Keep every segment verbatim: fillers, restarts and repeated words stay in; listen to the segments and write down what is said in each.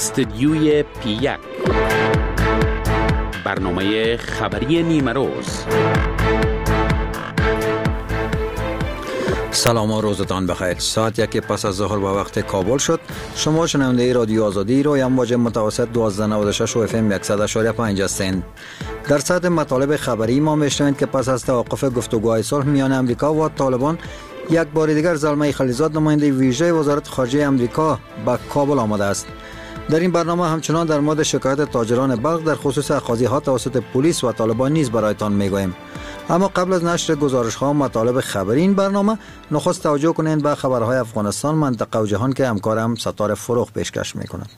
استدیوی پی یک، برنامه خبری نیمه روز. سلام و روزتان بخیر. ساعت یک پس از ظهر با وقت کابل شد. شما شنونده رادیو آزادی روی امواج متوسط دویست و نود و شش و اف ام صد و شش و پنج هستند. در سطح مطالب خبری ما میشنوید که پس از توقف گفتگوهای صلح میان امریکا و طالبان، یک بار دیگر زلمه خلیلزاد نماینده ویژه وزارت خارجه امریکا به کابل آمده است. در این برنامه همچنان در مورد شکایت تاجران بلخ در خصوص اخاذی‌ها توسط پلیس و طالبان نیز برایتان میگوییم. اما قبل از نشر گزارش‌ها و مطالب خبری این برنامه، نخست توجه کنید به خبرهای افغانستان، منطقه و جهان که همکارم ستاره فروغ پیشکش می‌کند.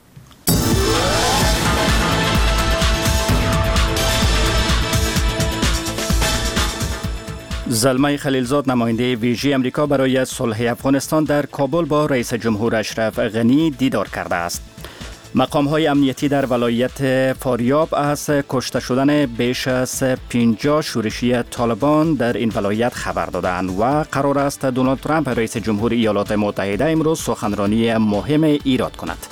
زلمه خلیلزاد نماینده ویژه امریکا برای صلح افغانستان در کابل با رئیس جمهور اشرف غنی دیدار کرده است. مقام‌های امنیتی در ولایت فاریاب از کشته شدن بیش از پنجاه شورشی طالبان در این ولایت خبر دادند و قرار است دونالد ترامپ رئیس جمهور ایالات متحده امروز سخنرانی مهم ایراد کند.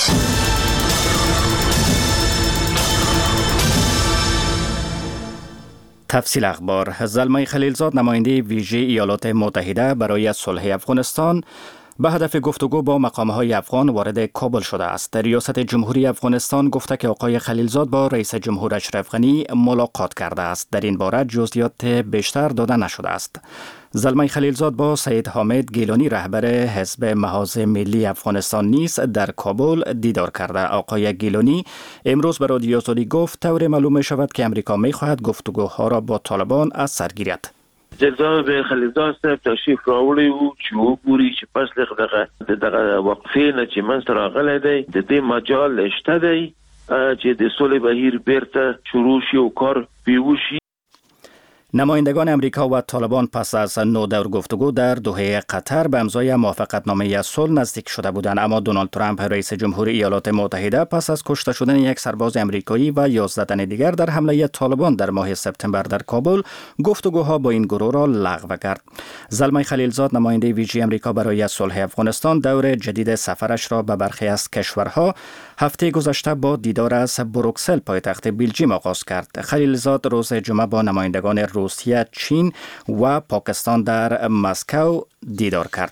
تفصیل اخبار. زلمه خلیلزاد نماینده ویژه ایالات متحده برای صلح افغانستان به هدف گفتگو با مقام‌های افغان وارد کابل شده است. ریاست جمهوری افغانستان گفته که آقای خلیلزاد با رئیس جمهور اشرف غنی ملاقات کرده است. در این باره جزئیات بیشتر داده نشده است. زلمه خلیلزاد با سید حامد گیلانی رهبر حزب محاذ ملی افغانستان نیز در کابل دیدار کرده. آقای گیلانی امروز به رادیو آزادی گفت طور معلوم می شود که امریکا می خواهد گفتگوها را با طالبان از سر گیرد. جناب خلیلزاد صاحب تشریف راوړی وو چې وګوري چې پس دغه دغه وقفې نه چې منځ ته راغلی دی د دې مجال شته دی چې د سولې بهیر بیرته شروع شي او کار پیوشي. نمایندگان امریکا و طالبان پس از نو دور گفتگو در دوحه قطر به امضای موافقتنامه صلح نزدیک شده بودند، اما دونالد ترامپ رئیس جمهور ایالات متحده پس از کشته شدن یک سرباز امریکایی و یازده تن دیگر در حمله طالبان در ماه سپتامبر در کابل، گفتگوها با این گروه را لغو کرد. زلمه خلیلزاد نماینده ویژه امریکا برای صلح افغانستان دور جدید سفرش را به برخی از کشورها هفته گذشته با دیدار از بروکسل پایتخت بلژیم آغاز کرد. خلیلزاد روز جمعه با نمایندگان روسیه، چین و پاکستان در مسکو دیدار کرد.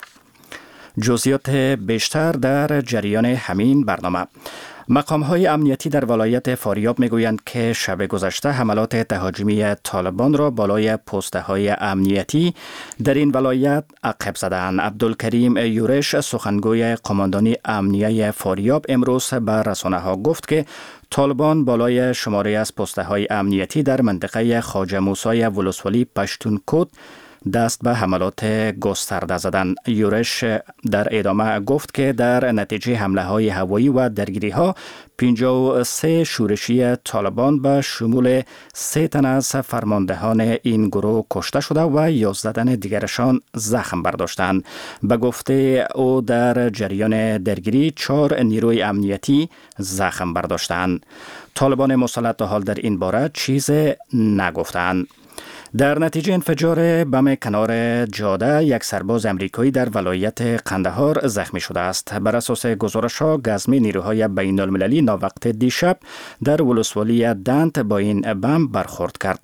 جزئیات بیشتر در جریان همین برنامه. مقام‌های امنیتی در ولایت فاریاب میگویند که شب گذشته حملات تهاجمی طالبان را بالای پست‌های امنیتی در این ولایت عقب زدند. عبدالکریم یورش سخنگوی قماندانی امنیه فاریاب امروز به رسانه‌ها گفت که طالبان بالای شماره از پست‌های امنیتی در منطقه خواجه موسی ولسوالی پشتونکوت دست به حملات گسترده زدند. یورش در ادامه گفت که در نتیجه حمله های هوایی و درگیری ها پنجاه و سه شورشی طالبان به شمول سه تن از فرماندهان این گروه کشته شده و یازده تن دیگرشان زخم برداشتند. به گفته او در جریان درگیری چهار نیروی امنیتی زخم برداشتند. طالبان مسلط تا حال در این باره چیز نگفتند. در نتیجه انفجار بم کنار جاده یک سرباز امریکایی در ولایت قندهار زخمی شده است. بر اساس گزارش‌ها گزمه نیروهای بین المللی ناوقت دیشب در ولسوالی دنت با این بم برخورد کرد.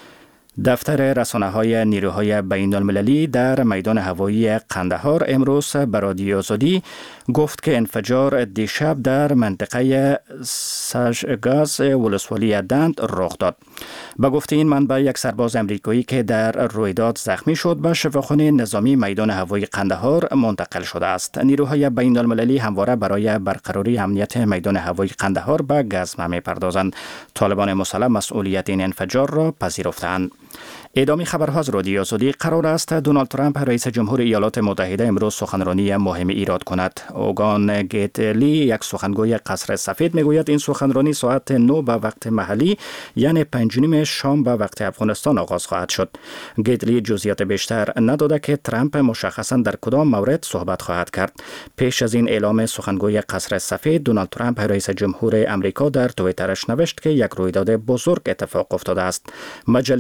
دفتر رسانه‌های نیروهای بین المللی در میدان هوایی قندهار امروز به رادیو آزادی گفت که انفجار دیشب در منطقه ساشگاز ولسوالی دند رخ داد. به گفته این منبع یک سرباز امریکایی که در رویداد زخمی شد به شفاخانه نظامی میدان هوایی قندهار منتقل شده است. نیروهای بین المللی همواره برای برقراری امنیت میدان هوایی قندهار به گزمه می‌پردازند. طالبان مسلح مسئولیت این انفجار را پذیرفتند. ادامه خبرها از رادیو آزادی. قرار است دونالد ترامپ رئیس جمهور ایالات متحده امروز سخنرانی مهم ایراد کند. اوگان گیتلی یک سخنگوی قصر سفید میگوید این سخنرانی ساعت نه به وقت محلی یعنی پنج و نیم شام به وقت افغانستان آغاز خواهد شد. گیتلی جزئیات بیشتر نداده که ترامپ مشخصا در کدام مورد صحبت خواهد کرد. پیش از این اعلام سخنگوی قصر سفید، دونالد ترامپ رئیس جمهور امریکا در توییترش نوشت که یک رویداد بزرگ اتفاق افتاده است. مجله نیوزویک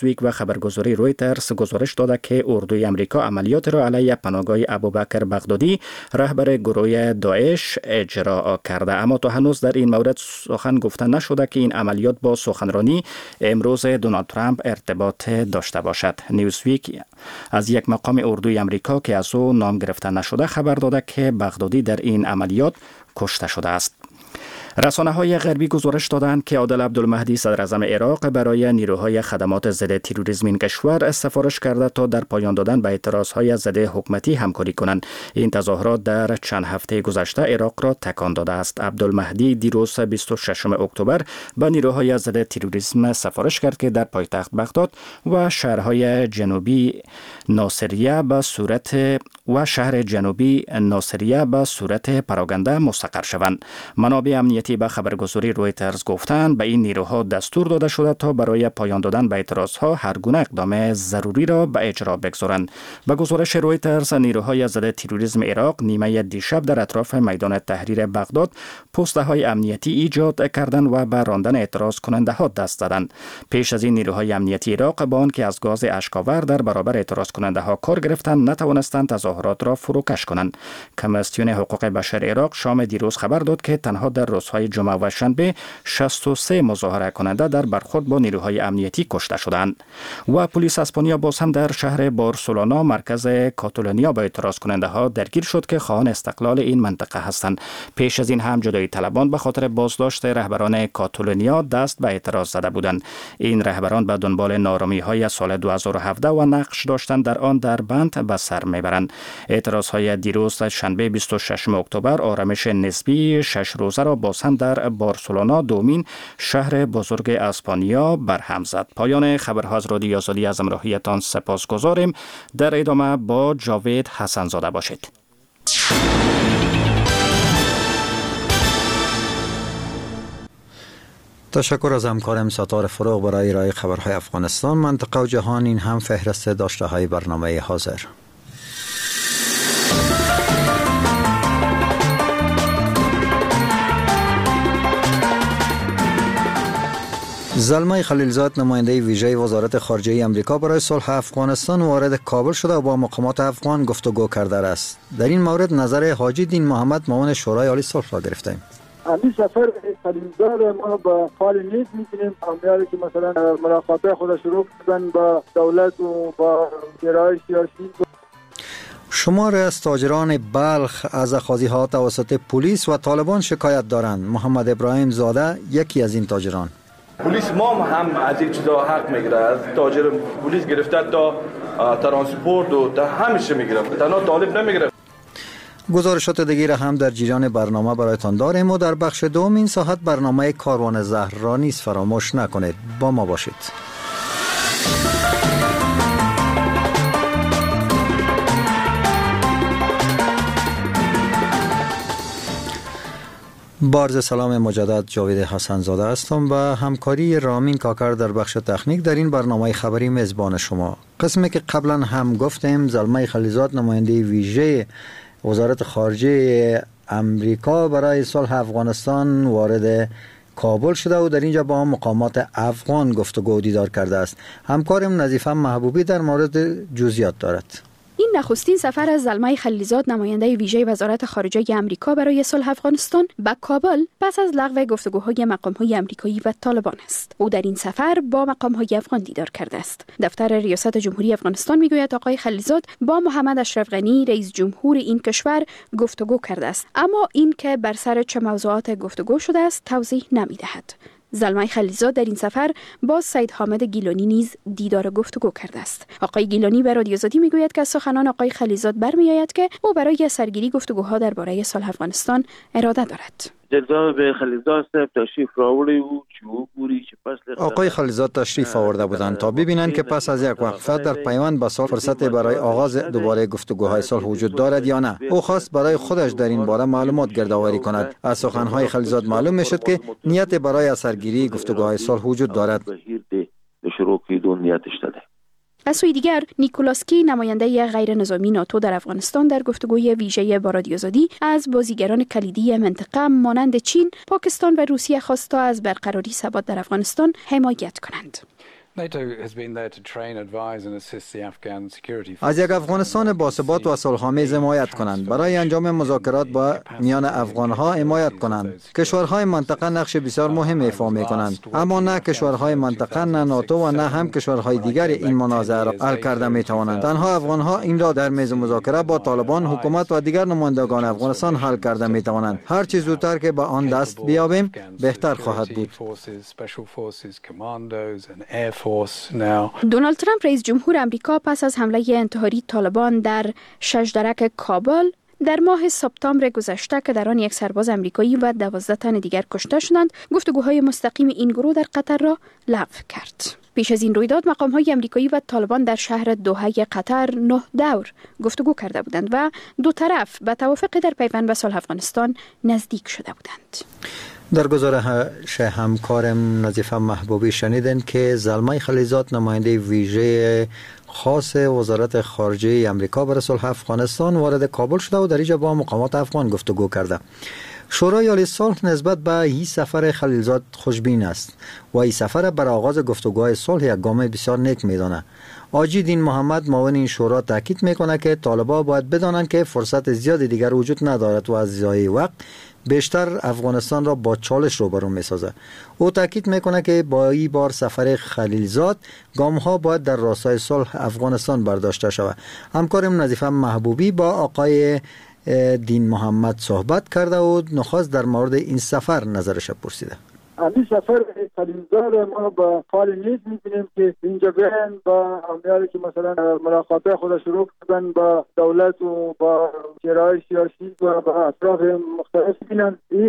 نیوزویک و خبرگزاری رویترز گزارش داده که اردوی امریکا عملیات را علیه پناهگاه ابوبکر بغدادی رهبر گروه داعش اجرا کرده، اما تا هنوز در این مورد سخن گفته نشده که این عملیات با سخنرانی امروز دونالد ترامپ ارتباط داشته باشد. نیوزویک از یک مقام اردوی امریکا که از او نام گرفته نشده خبر داده که بغدادی در این عملیات کشته شده است. رسانه‌های غربی گزارش دادند که عادل عبدالمهدی صدر اعظم عراق برای نیروهای خدمات ضد تروریسم این کشور سفارش کرده تا در پایان دادن به اعتراضهای ضد حکومتی همکاری کنند. این تظاهرات در چند هفته گذشته عراق را تکان داده است. عبدالمهدی دیروز بیست و ششم اکتبر به نیروهای ضد تروریسم سفارش کرد که در پایتخت بغداد و شهرهای جنوبی ناصریه به صورت و شهر جنوبی ناصریه به صورت پراگنده مستقر شوند. منابع امنیتی به خبرگزاری رویترز گفتند به این نیروها دستور داده شده تا برای پایان دادن به اعتراضها هر گونه اقدام ضروری را به اجرا بگذارند. به گزارش رویترز نیروهای ضد تروریسم عراق نیمه دیشب در اطراف میدان تحریر بغداد پست‌های امنیتی ایجاد کردند و به راندن اعتراض کننده ها دست دادند. پیش از این نیروهای امنیتی عراق با آنکه از گاز اشک‌آور در برابر اعتراض کننده ها کار گرفتند نتوانستند تظاهرات را فروکش کنند. کمیسیون حقوق بشر عراق شام دیروز خبر داد که تنها در روزهای جمعه و شنبه شصت و سه مظاهره کننده در برخورد با نیروهای امنیتی کشته شدند. و پلیس اسپانیا باز هم در شهر بارسلونا مرکز کاتالونیا با اعتراض کننده ها درگیر شد که خواهان استقلال این منطقه هستند. پیش از این هم جدایی طلبان به خاطر بازداشت رهبران کاتالونیا دست به اعتراض زده بودند. این رهبران به دنبال نارامی‌های سال دو هزار و هفده و نقش داشتند در آن در بند به سر میبرند. اعتراضهای دیروز شنبه بیست و ششم اکتبر آرامش نسبی شش روزه را باز هم در بارسلونا دومین شهر بزرگ اسپانیا برهم زد. پایان خبرها از رادیو آزادی از همراهیتان سپاسگزاریم. در ادامه با جاوید حسن زاده باشید. تشکر از همکارم ستاره فروغ برای ارائه خبرهای افغانستان، منطقه و جهان. این هم فهرست داشته های برنامه حاضر. زلمه خلیلزاد نماینده ویژه وزارت خارجه آمریکا برای صلح افغانستان وارد کابل شده و با مقامات افغان گفتگو کرده است. در این مورد نظر حاجی دین محمد معاون شورای عالی صلح را گرفتیم. همین سفر خلیلزاد ما با حال نیک می‌بینیم. امیالی که مثلا ملاقات خود شروع کردن با دولت و با شورای سیاسی. شمار از تاجران بلخ از اخاذی‌ها توسط پلیس و طالبان شکایت دارند. محمد ابراهیم زاده یکی از این تاجران. پلیس ما هم از این چیزا حق میگیره، از تاجر پلیس گرفته تا ترانسپورت و تا همیشه میگیره، تنها طالب نمیگیره. گزارشات دیگه را هم در جریان برنامه برایتان داریم و در بخش دوم این ساعت برنامه کاروان زهر را نیز فراموش نکنید. با ما باشید. با عرض سلام مجدد، جاوید حسن زاده هستم و همکاری رامین کاکر در بخش تکنیک در این برنامه خبری میزبان شما. قسمی که قبلا هم گفتیم زلمه خلیلزاد نماینده ویژه وزارت خارجه امریکا برای صلح افغانستان وارد کابل شده و در اینجا با مقامات افغان گفتگو و دیدار کرده است. همکارم نظیفه محبوبی در مورد جزئیات دارد. این نخستین سفر از زلمه خلیلزاد نماینده ویژه وزارت خارجه آمریکا برای صلح افغانستان به کابل پس از لغو گفتگوهای مقام‌های آمریکایی و طالبان است. او در این سفر با مقام‌های افغان دیدار کرده است. دفتر ریاست جمهوری افغانستان میگوید آقای خلیلزاد با محمد اشرف غنی رئیس جمهور این کشور گفتگو کرده است، اما این که بر سر چه موضوعات گفتگو شده است توضیح نمی‌دهد. زلمه خلیلزاد در این سفر با سید حامد گیلانی نیز دیدار گفتگو کرده است. آقای گیلانی به رادیو آزادی میگوید که سخنان آقای خلیلزاد برمیآید که او برای سرگیری گفتگوها درباره صلح افغانستان اراده دارد. جناب خلیلزاد صاحب تشریف راوړی وو چې وګوري چې پس آقای خلیلزاد تشریف آورده بودند تا ببینند که پس از یک وقفه در پیوند به صلح فرصت برای آغاز دوباره گفتگوهای صلح وجود دارد یا نه. او خواست برای خودش در این باره معلومات گردآوری کند. از سخنهای خلیلزاد معلوم میشد که نیت برای سرگیری گفتگوهای صلح وجود دارد. از سوی دیگر نیکولاسکی نماینده غیر نظامی ناتو در افغانستان در گفتگوی ویژه با رادیو آزادی از بازیگران کلیدی منطقه مانند چین، پاکستان و روسیه خواست تا از برقراری ثبات در افغانستان حمایت کنند. از یک افغانستان باثبات و صلح‌آمیز حمایت کنند، برای انجام مذاکرات با میان افغان‌ها حمایت کنند. کشورهای منطقه نقش بسیار مهم ایفا می‌کنند، اما نه کشورهای منطقه، نه ناتو و نه هم کشورهای دیگر این منازعه را حل کرده می‌توانند. تنها افغان‌ها این را در میز مذاکره با طالبان، حکومت و دیگر نمایندگان افغانستان حل کرده می‌توانند. هر چه زودتر که به آن دست بیابیم بهتر خواهد بود. دونالد ترامپ رئیس جمهور امریکا پس از حمله انتحاری طالبان در ششدرک کابل در ماه سپتامبر گذشته که در آن یک سرباز امریکایی و دوازده تن دیگر کشته شدند، گفتگوهای مستقیم این گروه در قطر را لغو کرد. پیش از این رویداد مقام‌های امریکایی و طالبان در شهر دوحه قطر نه دور گفتگو کرده بودند و دو طرف به توافق در پیوند به صلح افغانستان نزدیک شده بودند. در گزارش همکارم نظیفه محبوبی شنیدن که زلمه خلیزات نماینده ویژه خاص وزارت خارجه امریکا برای صلح افغانستان وارد کابل شده و در اینجا با مقامات افغان گفتگو کرده. شورای عالی صلح نسبت به این سفر خلیلزاد خوشبین است و این سفر بر آغاز گفتگوهای صلح یک گام بسیار نیک میدانه. حاجی دین محمد معاون این شورا تاکید میکنه که طالبان باید بدانند که فرصت زیادی دیگر وجود ندارد و از ضیاع وقت بیشتر افغانستان را با چالش روبرو میسازه. او تاکید میکنه که با این بار سفر خلیلزاد گام ها باید در راستای صلح افغانستان برداشته شود. همکارم نظیفه محبوبی با آقای دین محمد صحبت کرده و نخواست در مورد این سفر نظرش پرسیده. همین سفر خلیلزاد ما با حال نیز می‌بینیم که اینجا بیان با امیالی که مثلا ملاقات خود شروع کردن با دولت و با شورای سیاسی و با اطراف مختلف بینن. این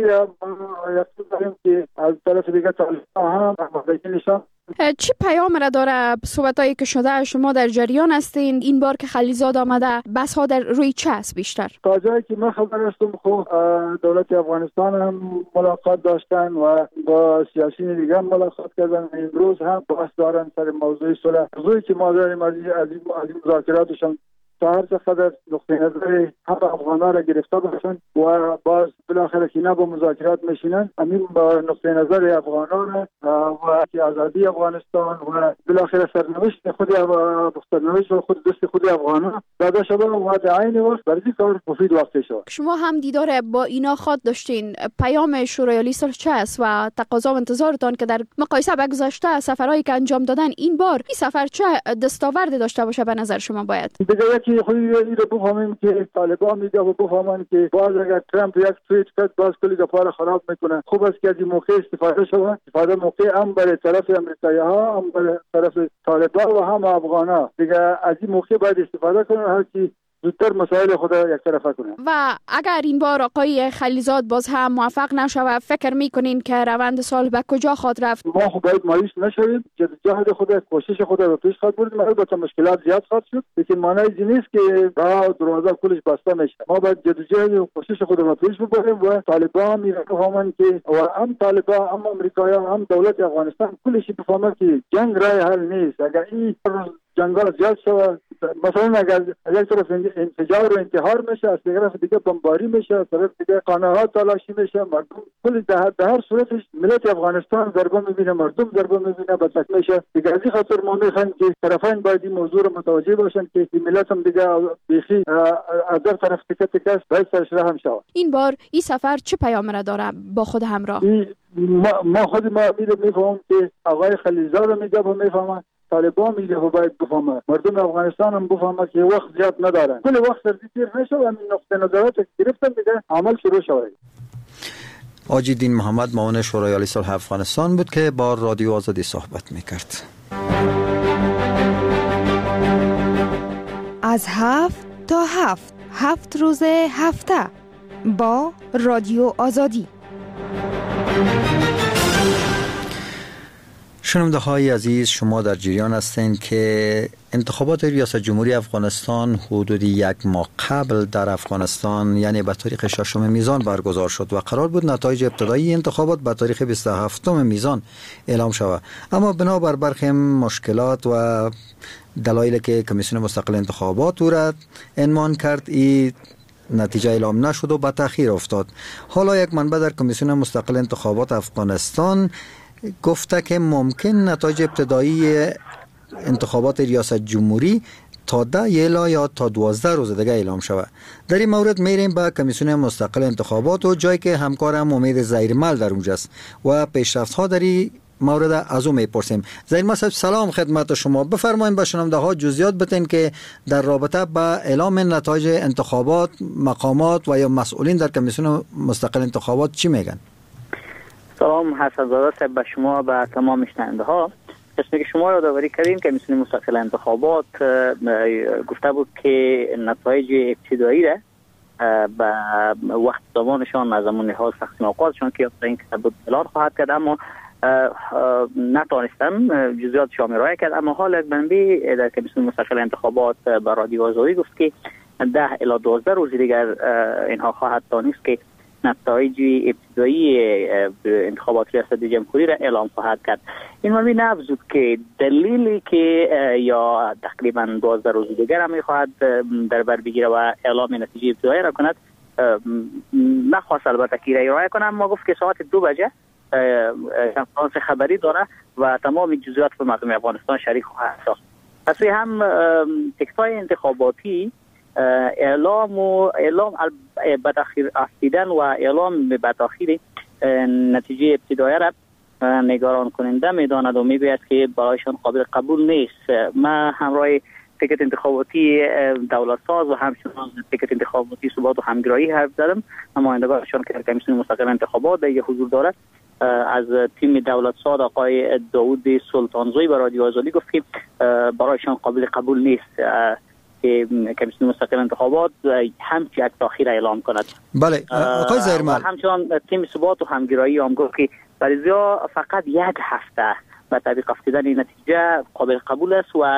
یقین داریم که از طرف دیگه طالبان هم مقابل نشان. چی پیام را داره صحبتایی که شده؟ شما در جریان هستین این بار که خلیلزاد آمده، بس ها در روی چه است بیشتر؟ تا جایی که من خبر هستم خب دولت افغانستان هم ملاقات داشتن و با سیاسیون دیگه هم ملاقات کردن. امروز هم بحث دارن سر موضوع صلح. موضوعی که ما داریم از این مذاکراتشان تا هر چقدر نقطه نظر هم افغان‌ها را گرفته باشند و باز بالاخره که اینا با مذاکرات میشینن، همین با نقطه نظر افغان‌ها و که آزادی افغانستان و بالاخره سرنوشت خود سرنوشت خود دست خود افغان‌ها داده شده و در عین وقت برای کار مفید واقع شد. شما هم دیدار با اینا خود داشتین. پیام شورای عالی صلح چه است و تقاضا و انتظارتان که در مقایسه با گذشته سفرهایی که انجام دادن این بار این سفر چه دستاورد داشته باشه به نظر شما؟ باید که خودی این رو بفهمیم که طالبان میگه و بفهمن که باز اگر ترامپ یک توییت کرد باز کلی دفعه خراب میکنه. خوب است که از این موقع استفاده شود. استفاده موقع هم برای طرف امریکایی ها، هم برای طرف طالبان و هم افغان ها. دیگه از این موقع باید استفاده کنن هر کی زودتر مسائل خود یک طرفه کنه. و اگر این بار آقای خلیلزاد باز هم موفق نشود، فکر میکنین که روند صلح به کجا خواهد رفت؟ ما خب باید مایوس نشویم. جهاد خود کوشش خود رو پیش خواهد برد. البته مشکلات زیاد خواهد شد، لیکن معنی این نیست که با دروازه کلش بسته میشه. ما باید جدوجهد و کوشش خود رو پیش ببریم و طالبان میفهمن که و هم طالبان هم امریکایان هم دولت افغانستان کلش بفهمن که جنگ راه حل نیست. اگر این جنگال زیاد شود، مثلا اگر از یک طرف انفجار و انتحار میشه، از طرف دیگه بمباری میشه، از طرف دیگه خانه‌ها تلاشی میشه، مردم کل در هر صورتش ملت افغانستان ضربه میبینه، مردم ضربه میبینه، بدبخت میشه. دیگه از این خاطر ما میخوایم که طرفین باید این موضوع رو متوجه باشن که ملت هم دیگه بیخی از هر طرف تکه تکه باید سرش رحم شود. این بار این سفر چه پیام را داره با خود همراه؟ ما, ما خود ما میفهمیم که آقای خلیلزاد میگه و میفهمن، طالبان میگه و باید بفهمه، مردم افغانستان هم بفهمه که وقت زیاد ندارن. کل وقت سردی تیر نشه و همین نقطه نظرات گرفتن دیگه عمل شروع شود. حاجی دین محمد معاون شورای عالی صلح افغانستان بود که با رادیو آزادی صحبت میکرد. از هفت تا هفت هفت روز هفته با رادیو آزادی. شنونده های عزیز، شما در جریان هستند که انتخابات ریاست جمهوری افغانستان حدود یک ماه قبل در افغانستان یعنی به تاریخ ششم میزان برگزار شد و قرار بود نتایج ابتدایی انتخابات به تاریخ بیست و هفتم میزان اعلام شود، اما بنابر برخی مشکلات و دلایلی که کمیسیون مستقل انتخابات او را عنوان کرد، این نتیجه اعلام نشد و به تأخیر افتاد. حالا یک منبع در کمیسیون مستقل انتخابات افغانستان گفته که ممکن نتایج ابتدایی انتخابات ریاست جمهوری تا ده الا یا تا دوازده روز دیگه اعلام شود. در این مورد میریم به کمیسیون مستقل انتخابات و جایی که همکارم امید زهیرمل در اونجاست و پیشرفت ها در این مورد از او میپرسیم. زهیرمل صاحب سلام خدمت شما. بفرمایید به شنونده ها جزئیات بتین که در رابطه با اعلام نتایج انتخابات مقامات و یا مسئولین در کمیسیون مستقل انتخابات چی میگن؟ سلام حسن زاده صاحب به شما و تمام شنونده ها. قسمی که شما یادآوری کردین کمیسیون مستقل انتخابات گفته بود که نتایج ابتدایی را به وقت زمانشان از زمان نهاد تقسیم اوقاتشان که این که بود اعلان خواهد کرد، اما نتوانستم جزئیات شامل رای کرد. اما حال یک منبع در کمیسیون مستقل انتخابات به رادیو آزادی گفت که ده الی دوازده روز دیگر اینها خواهد دانست که نتایج ابتدایی انتخابات ریاست جمهوری را اعلام خواهد کرد. این منبع نافزود که دلیلی که یا تقریبا دوازده روز دیگر هم میخواهد در بر بگیره و اعلام نتیجه ابتدایی را کند نخواست البته که رای کنه، اما گفت که ساعت دو بجه کنفرانس خبری داره و تمام جزئیات به مردم افغانستان شریک خواهد ساخت. پس هم تکتای انتخاباتی اعلام و اعلام به تاخیر افتیدن و اعلام به تاخیر نتیجه ابتدایی را نگران کننده میداند و میگوید که برایشان قابل قبول نیست. ما همراه تکت انتخاباتی دولت ساز و همچنان تکت انتخاباتی ثبات و همگرایی حرف زدم. نمایندگانشان که کمیسیون مستقل انتخابات در حضور دارد از تیم دولت ساز آقای داوود سلطانزوی به رادیو آزادی گفت که برایشان قابل قبول نیست که کمیسیون مستقل انتخابات همچی یک تاخیر اعلام کند. بله آقای زهیرمل، همچنان تیم ثبات و همگرایی هم گفت که برای فقط یک هفته به تطبیق افتیدن نتیجه قابل قبول است و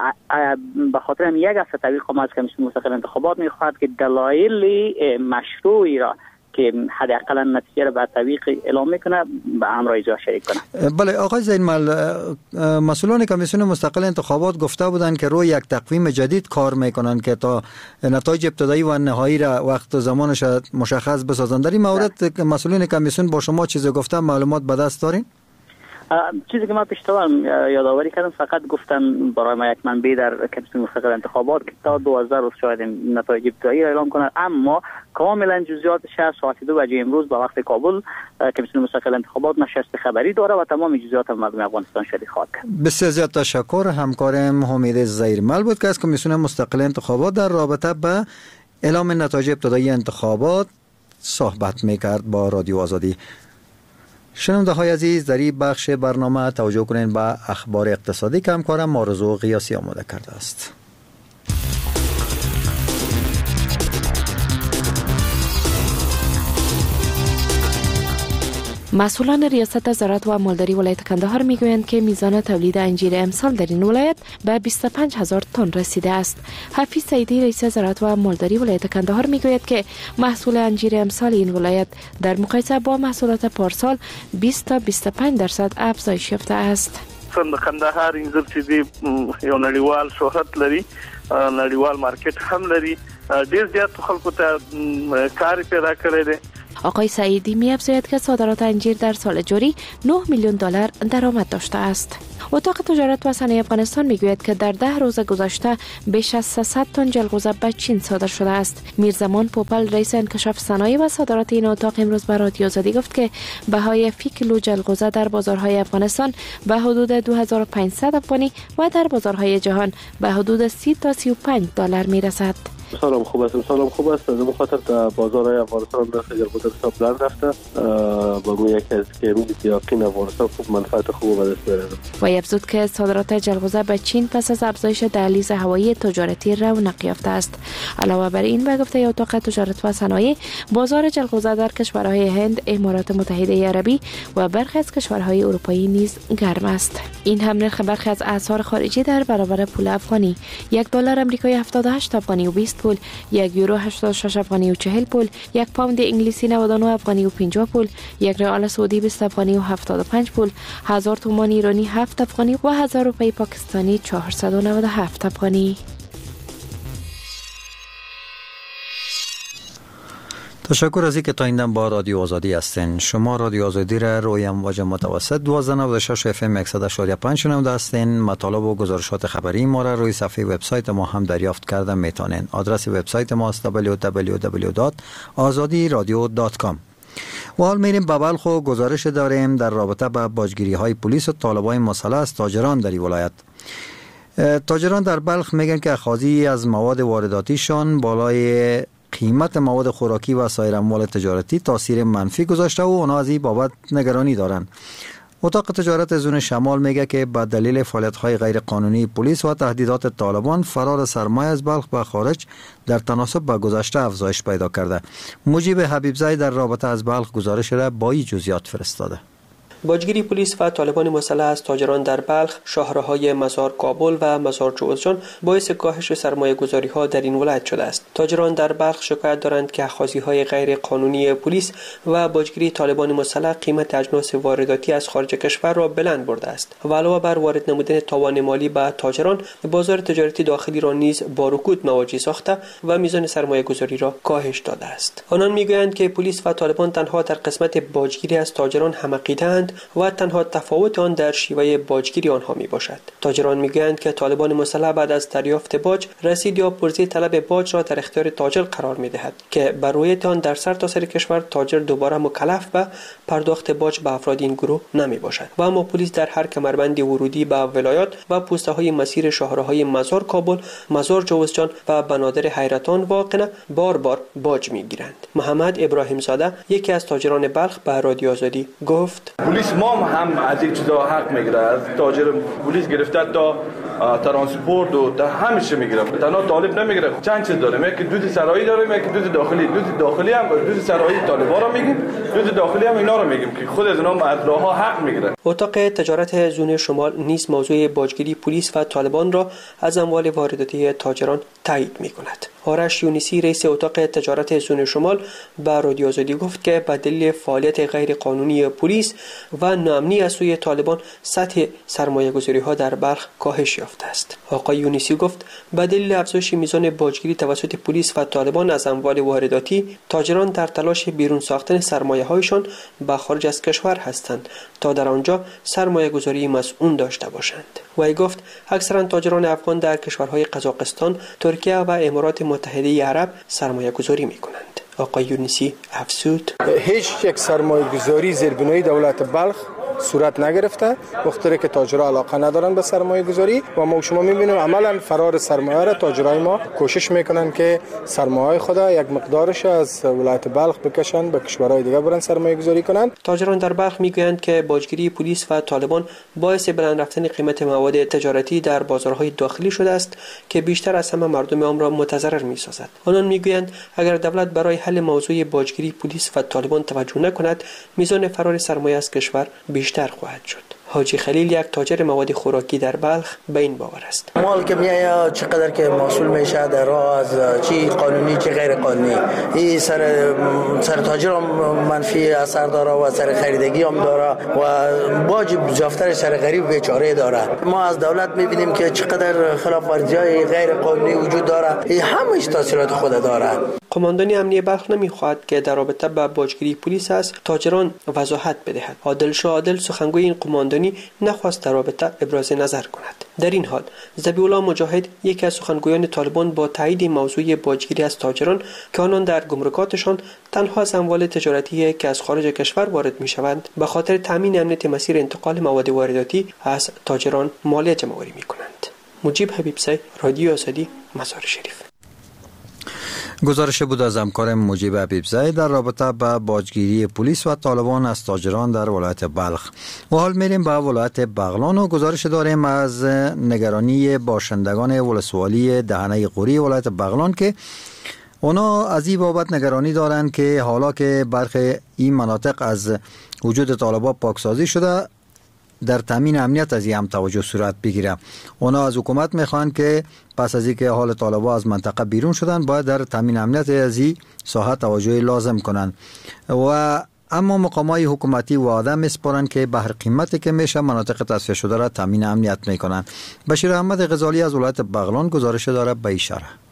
به خاطر هم یک هفته تطبیق از کمیسیون مستقل انتخابات میخواهد که دلایل مشروعی را که حداقل نتیجه را به تطبیق اعلام میکنه به همراه اجرا شریک کنه. بله آقای زهیرمل، مسئولان کمیسیون مستقل انتخابات گفته بودند که روی یک تقویم جدید کار میکنن که تا نتایج ابتدایی و نهایی را وقت و زمانش مشخص بسازند. در این مورد مسئولین کمیسیون با شما چیزی گفتن، معلومات به دست دارین؟ چیزی که ما پیشتر یادآوری کردم فقط گفتن برای ما یک منبع در کمیسیون مستقل انتخابات که تا دوازده روز شاید نتایج ابتدایی را اعلام کنند، اما کاملا جزئیاتش ساعت دو بجه امروز با وقت کابل کمیسیون مستقل انتخابات نشست خبری داره و تمام جزئیات مردم افغانستان شریک خواهد کرد. بسیار زیاد تشکر. همکارم امید زهیرمل بود که از کمیسیون مستقل انتخابات در رابطه با اعلام نتایج ابتدایی انتخابات صحبت میکرد با رادیو آزادی. شنونده های عزیز، در این بخش برنامه توجه کنین به اخبار اقتصادی که همکارم آرزو قیاسی آماده کرده است. مسئولان ریاست زراعت و مالداری ولایت کندهار میگویند که میزان تولید انجیر امسال در این ولایت به بیست و پنج هزار تن رسیده است. حفیظ سعیدی رئیس زراعت و مالداری ولایت کندهار میگوید که محصول انجیر امسال این ولایت در مقایسه با محصولات پارسال بیست تا بیست و پنج درصد افزایش یافته است. کندهار انجیر چې دی یو نړیوال شهرت لري، نړیوال مارکیټ هم لري، ډیر زیات خلکو ته کار پیدا کړی دی. آقای سعیدی می افزاید که صادرات انجیر در سال جاری نه میلیون دلار درآمد داشته است. اتاق تجارت و صنایع افغانستان میگوید که در ده روز گذشته بیش از سیصد تن جلغوزه به چین صادر شده است. میرزمان پوپل رئیس انکشاف صنایع و صادرات این اتاق امروز به رادیو آزادی گفت که بهای فی کیلو جلغوزه در بازارهای افغانستان به حدود دو هزار و پانصد افغانی و در بازارهای جهان به حدود سی تا سی و پنج دلار میرسد. سلام خوب است، سلام خوب است. از مخاطر در بازارهای افغانستان در جلغوزه حساب بلند رفته با گویا یکی از که روزی که یقین افغانستان خوب منفعت خوب به دست بیاره. و افزود که صادرات جلغوزه به چین پس از افزایش دهلیز هوایی تجارتی رونق یافته است. علاوه بر این به گفته اتاق تجارت و صنایع بازار جلغوزه در کشورهای هند، امارات متحده عربی و برخی از کشورهای اروپایی نیز گرم است. این هم نرخ برخی از اسعار خارجی در برابر پول افغانی: یک دلار آمریکایی هفتاد و هشت افغانی و بیست پول، یک یورو هشتاد و شش افغانی و چهل پول، یک پوند انگلیسی نود و نه افغانی و پنجاه پول، یک ریال سعودی بیست افغانی و هفتاد و پنج پول، هزار تومان ایرانی هفت افغانی و هزار روپیه پاکستانی چهارصد و نود و هفت افغانی. تشکر از اینکه تا این دم با رادیو آزادی هستین. شما رادیو آزادی را روی امواج متوسط دوازده نود و شش اف ام صد و شش و پنج شنونده هستین. مطالب و گزارشات خبری ما را روی صفحه وبسایت ما هم دریافت کرده میتونین. آدرس وبسایت ما است دبلیو دبلیو دبلیو دات آزادی رادیو دات کام. و حال میریم به بلخ و گزارش داریم در رابطه با باجگیری های پلیس و طالبان مسلح از تاجران در این ولایت. تاجران در بلخ میگن که اخاذی از مواد وارداتیشان بالای قیمت مواد خوراکی و سایر اموال تجارتی تاثیر منفی گذاشته و اونا از این بابت نگرانی دارن. اتاق تجارت زون شمال میگه که به دلیل فعالیت‌های غیر قانونی پلیس و تهدیدات طالبان فرار سرمایه از بلخ به خارج در تناسب با گذشته افزایش پیدا کرده. مجیب حبیبزی در رابطه از بلخ گزارش را با این جزئیات فرستاده. باجگیری پلیس و طالبان مسلح از تاجران در بلخ، شاهراهای مزار کابل و مزار جوزجان باعث کاهش سرمایه گذاری ها در این ولایت شده است. تاجران در بلخ شکایت دارند که اخاذی های غیر قانونی پلیس و باجگیری طالبان مسلح قیمت اجناس وارداتی از خارج کشور را بلند برده است و علاوه بر وارد نمودن تاوان مالی به تاجران، بازار تجارتی داخلی را نیز با رکود مواجه ساخته و میزان سرمایه گذاری را کاهش داده است. آنان میگویند که پلیس و طالبان تنها در قسمت باجگیری از تاجران هم عقیده‌اند و تنها تفاوت آن در شیوه باجگیری آنها می باشد. تاجران میگویند که طالبان مسلح بعد از دریافت باج رسید یا پرزی طلب باج را در اختیار تاجر قرار می دهد که بر روی آن در سرتاسر کشور تاجر دوباره مکلف به پرداخت باج به افراد این گروه نمی باشد و اما پلیس در هر کمربند ورودی به ولایات و پوسته های مسیر شاهراهای مزار کابل، مزار جوزجان و بنادر حیرتان واقع بار بار باج می گیرند. محمد ابراهیم زاده یکی از تاجران بلخ به رادیو آزادی گفت: پلیس ما هم از این چیزا حق میگیره. از تاجر پلیس گرفته تا ترانسپورت و تا همیشه میگیره. تنها طالب نمیگیره. چند چیز داریم. یکی دود سرایی داریم، یکی دود داخلی. دود داخلی هم دود سرایی طالبا رو میگیم، دود داخلی هم اینا رو میگیم که خود از اینا مدرها حق میگیره. اتاق تجارت زون شمال نیز موضوع باجگیری پلیس و طالبان را از اموال وارداتی تاجران تایید میکند. آرش یونسی رئیس اتاق تجارت زون شمال به رادیو آزادی گفت که به دلیل فعالیت غیر قانونی پلیس و ناامنی از سوی طالبان سطح سرمایه گذاری ها در بلخ کاهش یافته است. آقای یونسی گفت به دلیل افزایش میزان باجگیری توسط پلیس و طالبان از اموال وارداتی، تاجران در تلاش بیرون ساختن سرمایه هایشان به خارج از کشور هستند تا در آنجا سرمایه گذاری مسئول داشته باشند. وی گفت اکثرا تاجران افغان در کشورهای قزاقستان، ترکیه و امارات متحده عرب سرمایه گذاری می کنند. آقای یونسی افزود: هیچ یک سرمایه گذاری زیربنای دولت بلخ صورت نگرفته، مختاری که تاجرها علاقه ندارن به سرمایه گذاری و ما شما میبینیم عملا فرار سرمایه را تاجرای ما کوشش میکنن که سرمایه خود یک مقدارش از ولایت بلخ بکشن به کشورهای دیگه برن سرمایه گذاری کنند. تاجران در بلخ میگویند که باجگیری پلیس و طالبان باعث بلند رفتن قیمت مواد تجارتی در بازارهای داخلی شده است که بیشتر از همه مردم عام را متضرر میسازد. آنان میگویند اگر دولت برای حل موضوع باجگیری پلیس و طالبان توجه نکند، میزان فرار سرمایه از کشور بیشتر خواهد شد. حاجی خلیل یک تاجر مواد خوراکی در بلخ به این باور است: مال که میاد چقدر که محصول میشه در راه از چی قانونی چی غیر قانونی، این سر سر تاجر هم منفی اثر داره و سر خریدگی هم داره و باج جافتر سر غریب بیچاره داره. ما از دولت میبینیم که چقدر خلاف ورزی‌های غیر قانونی وجود داره، این همش تاثیرات خود داره. قماندانی امنیه بلخ نمیخواهد که در رابطه با باجگیری پلیس از تاجران وضاحت بدهد. عادل شاه عادل سخنگوی این قماندانی نخواست در رابطه ابراز نظر کند. در این حال ذبیح الله مجاهد یکی از سخنگویان طالبان با تایید موضوع باجگیری از تاجران که آنان در گمرکاتشان تنها از اموال تجارتی که از خارج کشور وارد میشوند به خاطر تامین امنیت مسیر انتقال مواد وارداتی از تاجران مالیه جمع‌آوری میکنند. مجیب حبیبزی، رادیو آزادی، مزار شریف. گزارش بود از همکار مجیب حبیبزی در رابطه با باجگیری پلیس و طالبان از تاجران در ولایت بلخ. و حال میریم به ولایت بغلان و گزارش داریم از نگرانی باشندگان ولسوالی دهنه قوری ولایت بغلان که اونا از این بابت نگرانی دارند که حالا که برخی این مناطق از وجود طالبان پاکسازی شده، در تامین امنیت از این هم توجه صورت بگیره. اونا از حکومت میخوان که پس از اینکه حال طالبان از منطقه بیرون شدن باید در تامین امنیت از این ساحه توجه لازم کنن و اما مقامات حکومتی وعده میسپارن که به هر قیمتی که میشه مناطق تصفیه شده را تامین امنیت میکنن. بشیر احمد غزالی از ولایت بغلان گزارش داره به اشاره.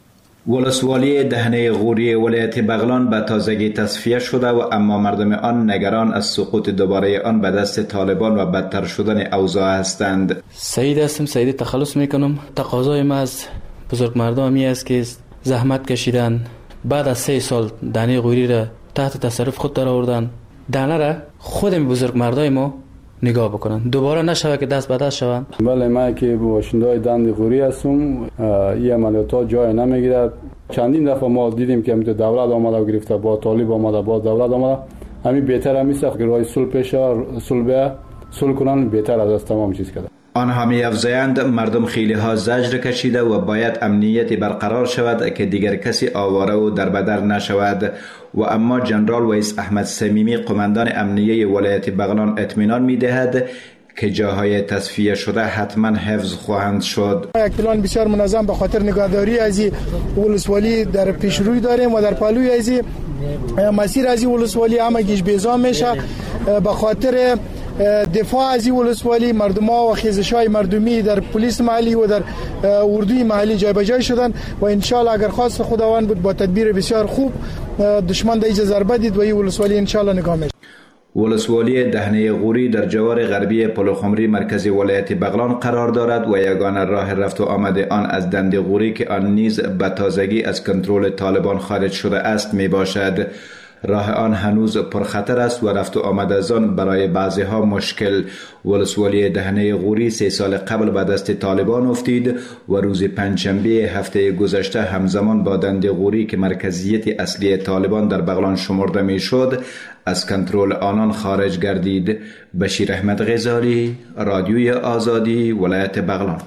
ولسوالی دهنه غوری ولایت بغلان به تازگی تصفیه شده و اما مردم آن نگران از سقوط دوباره آن به دست طالبان و بدتر شدن اوضاع هستند. سعید هستم، سعید تخلص میکنم. تقاضای ما از بزرگ مردمی است که زحمت کشیدن، بعد از سه سال دهنه غوری را تحت تصرف خود در آوردن، دهنه را خود بزرگ مردای ما نگاه بکنن، دوباره نشوه که دست به دست شوند. بله، ما که باشنده دهنه غوری هستم، این عملیات جای نمیگیرد. چندین دفعه ما دیدیم که دولت آمده و گرفته، با طالب آمده، با دولت آمده. همین بهتر هم است که راه صلح پیش صلح صلح کنن بهتر از تمام چیز کرده. آنها می افزایند مردم خیلی ها زجر کشیده و باید امنیتی برقرار شود که دیگر کسی آواره و دربدر نشود. و اما جنرال ویس احمد صمیمی قماندان امنیه ولایت بغلان اطمینان می دهد که جاهای تصفیه شده حتما حفظ خواهند شد. یک پلان بسیار منظم به خاطر نگهداری از ولسوالی در پیشروی داریم و در پهلوی از مسیر از ولسوالی همه گیج بیزا میشه. به خاطر دفاع از ولسوالی مردم‌ها و خیزش‌های مردمی در پلیس محلی و در اردوی محلی جای به جای شدن و ان شاء الله اگر خواست خداوند بود با تدبیر بسیار خوب دشمن دیگه ضربه دید و این ولسوالی ان شاء الله نگاه میشه. ولسوالی دهنه غوری در جوار غربی پلوخمری مرکزی ولایت بغلان قرار دارد و یگانه راه رفت و آمد آن از دنده غوری که آن نیز به تازگی از کنترل طالبان خارج شده است می باشد. راه آن هنوز پرخطر است و رفت و آمد از آن برای بعضی ها مشکل. ولسوالی دهنه غوری سه سال قبل به دست طالبان افتید و روز پنجشنبه هفته گذشته همزمان با دنده غوری که مرکزیت اصلی طالبان در بغلان شمرده می شد از کنترل آنان خارج گردید. بشیر احمد غزالی، رادیوی آزادی، ولایت بغلان.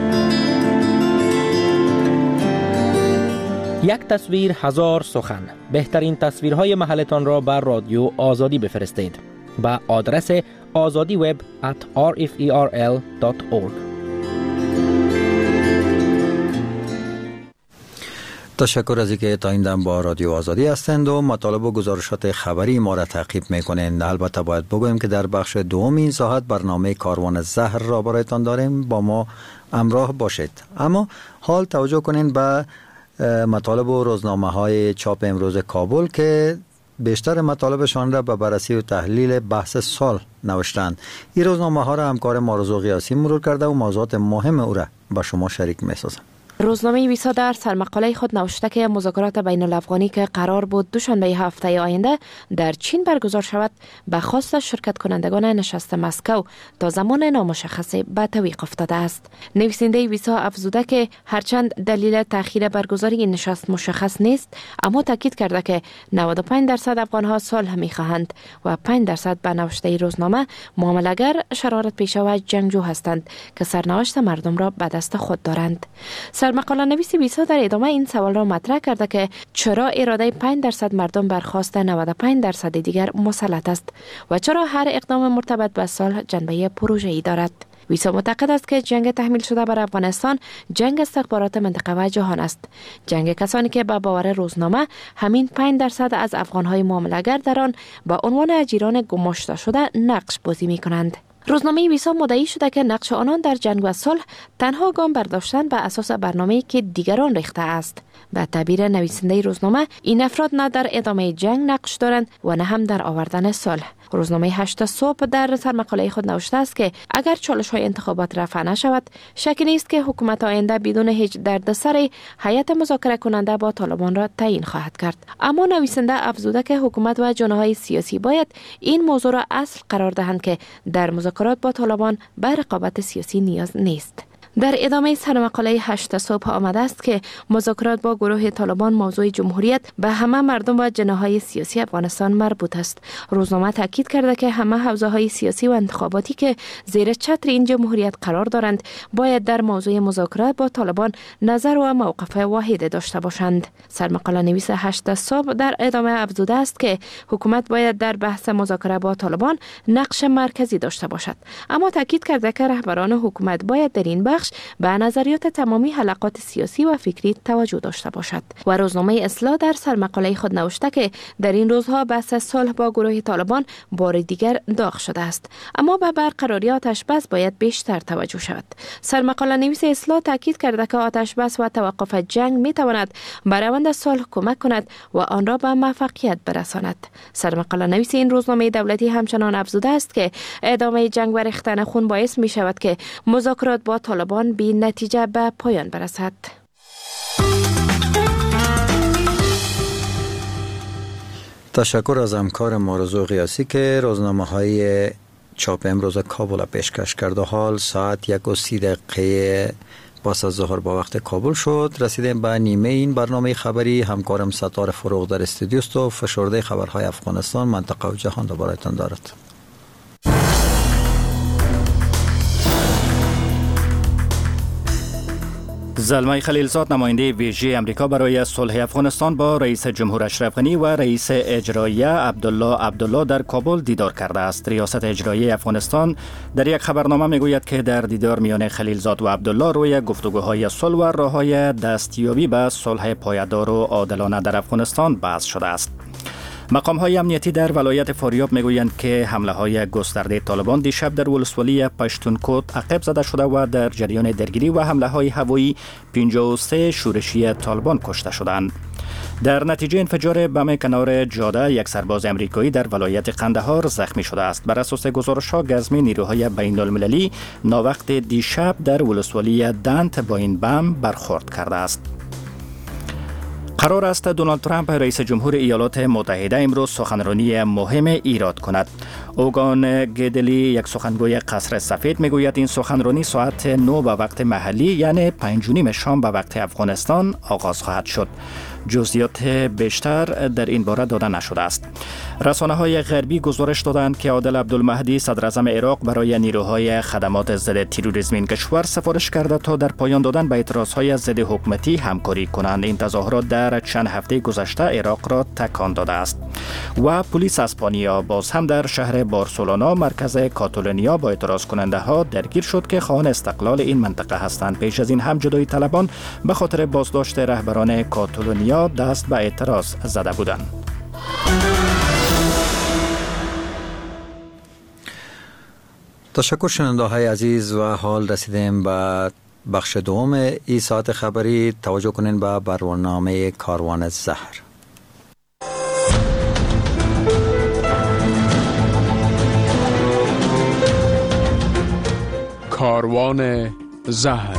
یک تصویر هزار سخن. بهترین تصویرهای محلتان را بر رادیو آزادی بفرستید به آدرس آزادی وب ات آر اف ای آر ال دات اورگ. تشکر از اینکه تا این دم با رادیو آزادی هستند و مطالب و گزارشات خبری ما را تعقیب میکنند. البته باید بگویم که در بخش دوم این ساعت برنامه کاروان زهر را برایتان داریم، با ما همراه باشید. اما حال توجه کنین به مطالب و روزنامه های چاپ امروز کابل که بیشتر مطالبشان را به بررسی و تحلیل بحث صلح نوشتند. این روزنامه ها را همکار ما رضا قیاسی مرور کرده و موضوعات مهم او را با شما شریک می سازم. روزنامه ویسا در سرمقاله خود نوشته که مذاکرات بین الافغانی که قرار بود دوشنبه هفته آینده در چین برگزار شود به خواست شرکت کنندگان نشست مسکو تا زمان نامشخص به توقف افتاده است. نویسنده ویسا افزوده که هرچند دلیل تأخیر برگزاری این نشست مشخص نیست، اما تاکید کرده که نود و پنج درصد افغانها صلح می‌خواهند و پنج درصد به نوشته روزنامه معامله‌گر شرارت پیشه و جنگجو هستند که سرنوشت مردم را به دست خود دارند. مقاله نویس ویسا در ادامه این سوال را مطرح کرده که چرا اراده پنج درصد مردم بر خواست نود و پنج درصد دیگر مسلط است و چرا هر اقدام مرتبط به صلح جنبه پروژه‌ای دارد. ویسا معتقد است که جنگ تحمیل شده بر افغانستان جنگ استخبارات منطقه و جهان است. جنگ کسانی که به باور روزنامه همین پنج درصد از افغان‌های معامله‌گر در آن به عنوان اجیران گماشته شده نقش بازی می‌کنند. روزنامه ویسا مدعی شده که نقش آنان در جنگ و صلح تنها گام برداشتن به اساس برنامه‌ای که دیگران ریخته است. به تعبیر نویسنده روزنامه این افراد نه در ادامه جنگ نقش دارند و نه هم در آوردن صلح. روزنامه هشت صبح در سرمقاله خود نوشته است که اگر چالش‌های انتخابات رفع نشود، شکی نیست که حکومت آینده بدون هیچ دردسری هیئت مذاکره کننده با طالبان را تعیین خواهد کرد. اما نویسنده افزوده که حکومت و جناح‌های سیاسی باید این موضوع را اصل قرار دهند که در مذاکرات با طالبان به رقابت سیاسی نیاز نیست. در ادامه سرمقاله هشت صبح آمده است که مذاکرات با گروه طالبان موضوع جمهوریت به همه مردم و جناح‌های سیاسی افغانستان مربوط است. روزنامه تاکید کرده که همه حوزه‌های سیاسی و انتخاباتی که زیر چتر این جمهوریت قرار دارند باید در موضوع مذاکرات با طالبان نظر و موقف واحد داشته باشند. سرمقاله نویس هشت صبح در ادامه افزوده است که حکومت باید در بحث مذاکره با طالبان نقش مرکزی داشته باشد، اما تاکید کرده که رهبران حکومت باید در این بخش بخش به نظریات تمامی حلقات سیاسی و فکری توجه داشته باشد. و روزنامه اصلاح در سرمقاله خود نوشته که در این روزها بحث صلح با گروه طالبان بار دیگر داغ شده است، اما به برقراری آتش بس باید بیشتر توجه شود. سرمقاله نویس اصلاح تاکید کرده که آتش بس و توقف جنگ می تواند بر روند صلح کمک کند و آن را به موفقیت برساند. سرمقاله نویس این روزنامه دولتی همچنان افزوده است که ادامه جنگ و ریختن خون باعث می شود که مذاکرات با طالبان بی نتیجه به پایان برسد. تشکر از همکار مارزو قیاسی که روزنامه های چاپ امروز کابل پیشکش کرد. و حال ساعت یک و سی دقیقه پس از ظهر با وقت کابل شد. رسیدیم به نیمه این برنامه خبری. همکارم ستاره فروغ در استودیو است و فشرده خبرهای افغانستان، منطقه و جهان را برایتان دارد. زلمه خلیلزاد نماینده ویژه امریکا برای صلح افغانستان با رئیس جمهور اشرف غنی و رئیس اجرایی عبدالله عبدالله در کابل دیدار کرده است. ریاست اجرایی افغانستان در یک خبرنامه میگوید که در دیدار میان خلیلزاد و عبدالله روی گفتگوهای صلح و راههای دستیابی به صلح پایدار و عادلانه در افغانستان بحث شده است. مقام های امنیتی در ولایت فاریاب میگویند که حمله های گسترده طالبان دیشب در ولسوالی پشتونکوت عقب زده شده و در جریان درگیری و حمله های هوایی پنجاه و سه شورشی طالبان کشته شدند. در نتیجه انفجار بم کنار جاده یک سرباز امریکایی در ولایت قندهار زخمی شده است. بر اساس گزارش‌ها گزمی نیروهای بین‌المللی ناوقت دیشب در ولسوالی دنت با این بم برخورد کرده است. قرار است دونالد ترامپ رئیس جمهور ایالات متحده امروز سخنرانی مهم ایراد کند. اوگان گدلی یک سخنگوی قصر سفید میگوید این سخنرانی ساعت نه به وقت محلی یعنی پنج و نیم شام به وقت افغانستان آغاز خواهد شد. جزئیات بیشتر در این باره داده نشده است. رسانه های غربی گزارش دادند که عادل عبدالمهدی صدر اعظم عراق برای نیروهای خدمات ضد تروریسم این کشور سفارش کرده تا در پایان دادن به اعتراضهای ضد حکومتی همکاری کنند. این تظاهرات در چند هفته گذشته عراق را تکان داده است. و پلیس اسپانیا باز هم در شهر بارسلونا مرکز کاتالونیا با اعتراض کننده ها درگیر شد که خواهان استقلال این منطقه هستند. پیش از این هم جدای طلبان به خاطر بازداشت رهبران کاتالونیا دست به اعتراض زده بودند. تشکر شنونده های عزیز. و حال رسیدیم به بخش دوم این ساعت خبری. توجه کنین به برنامه کاروان زهر. کاروان زهر.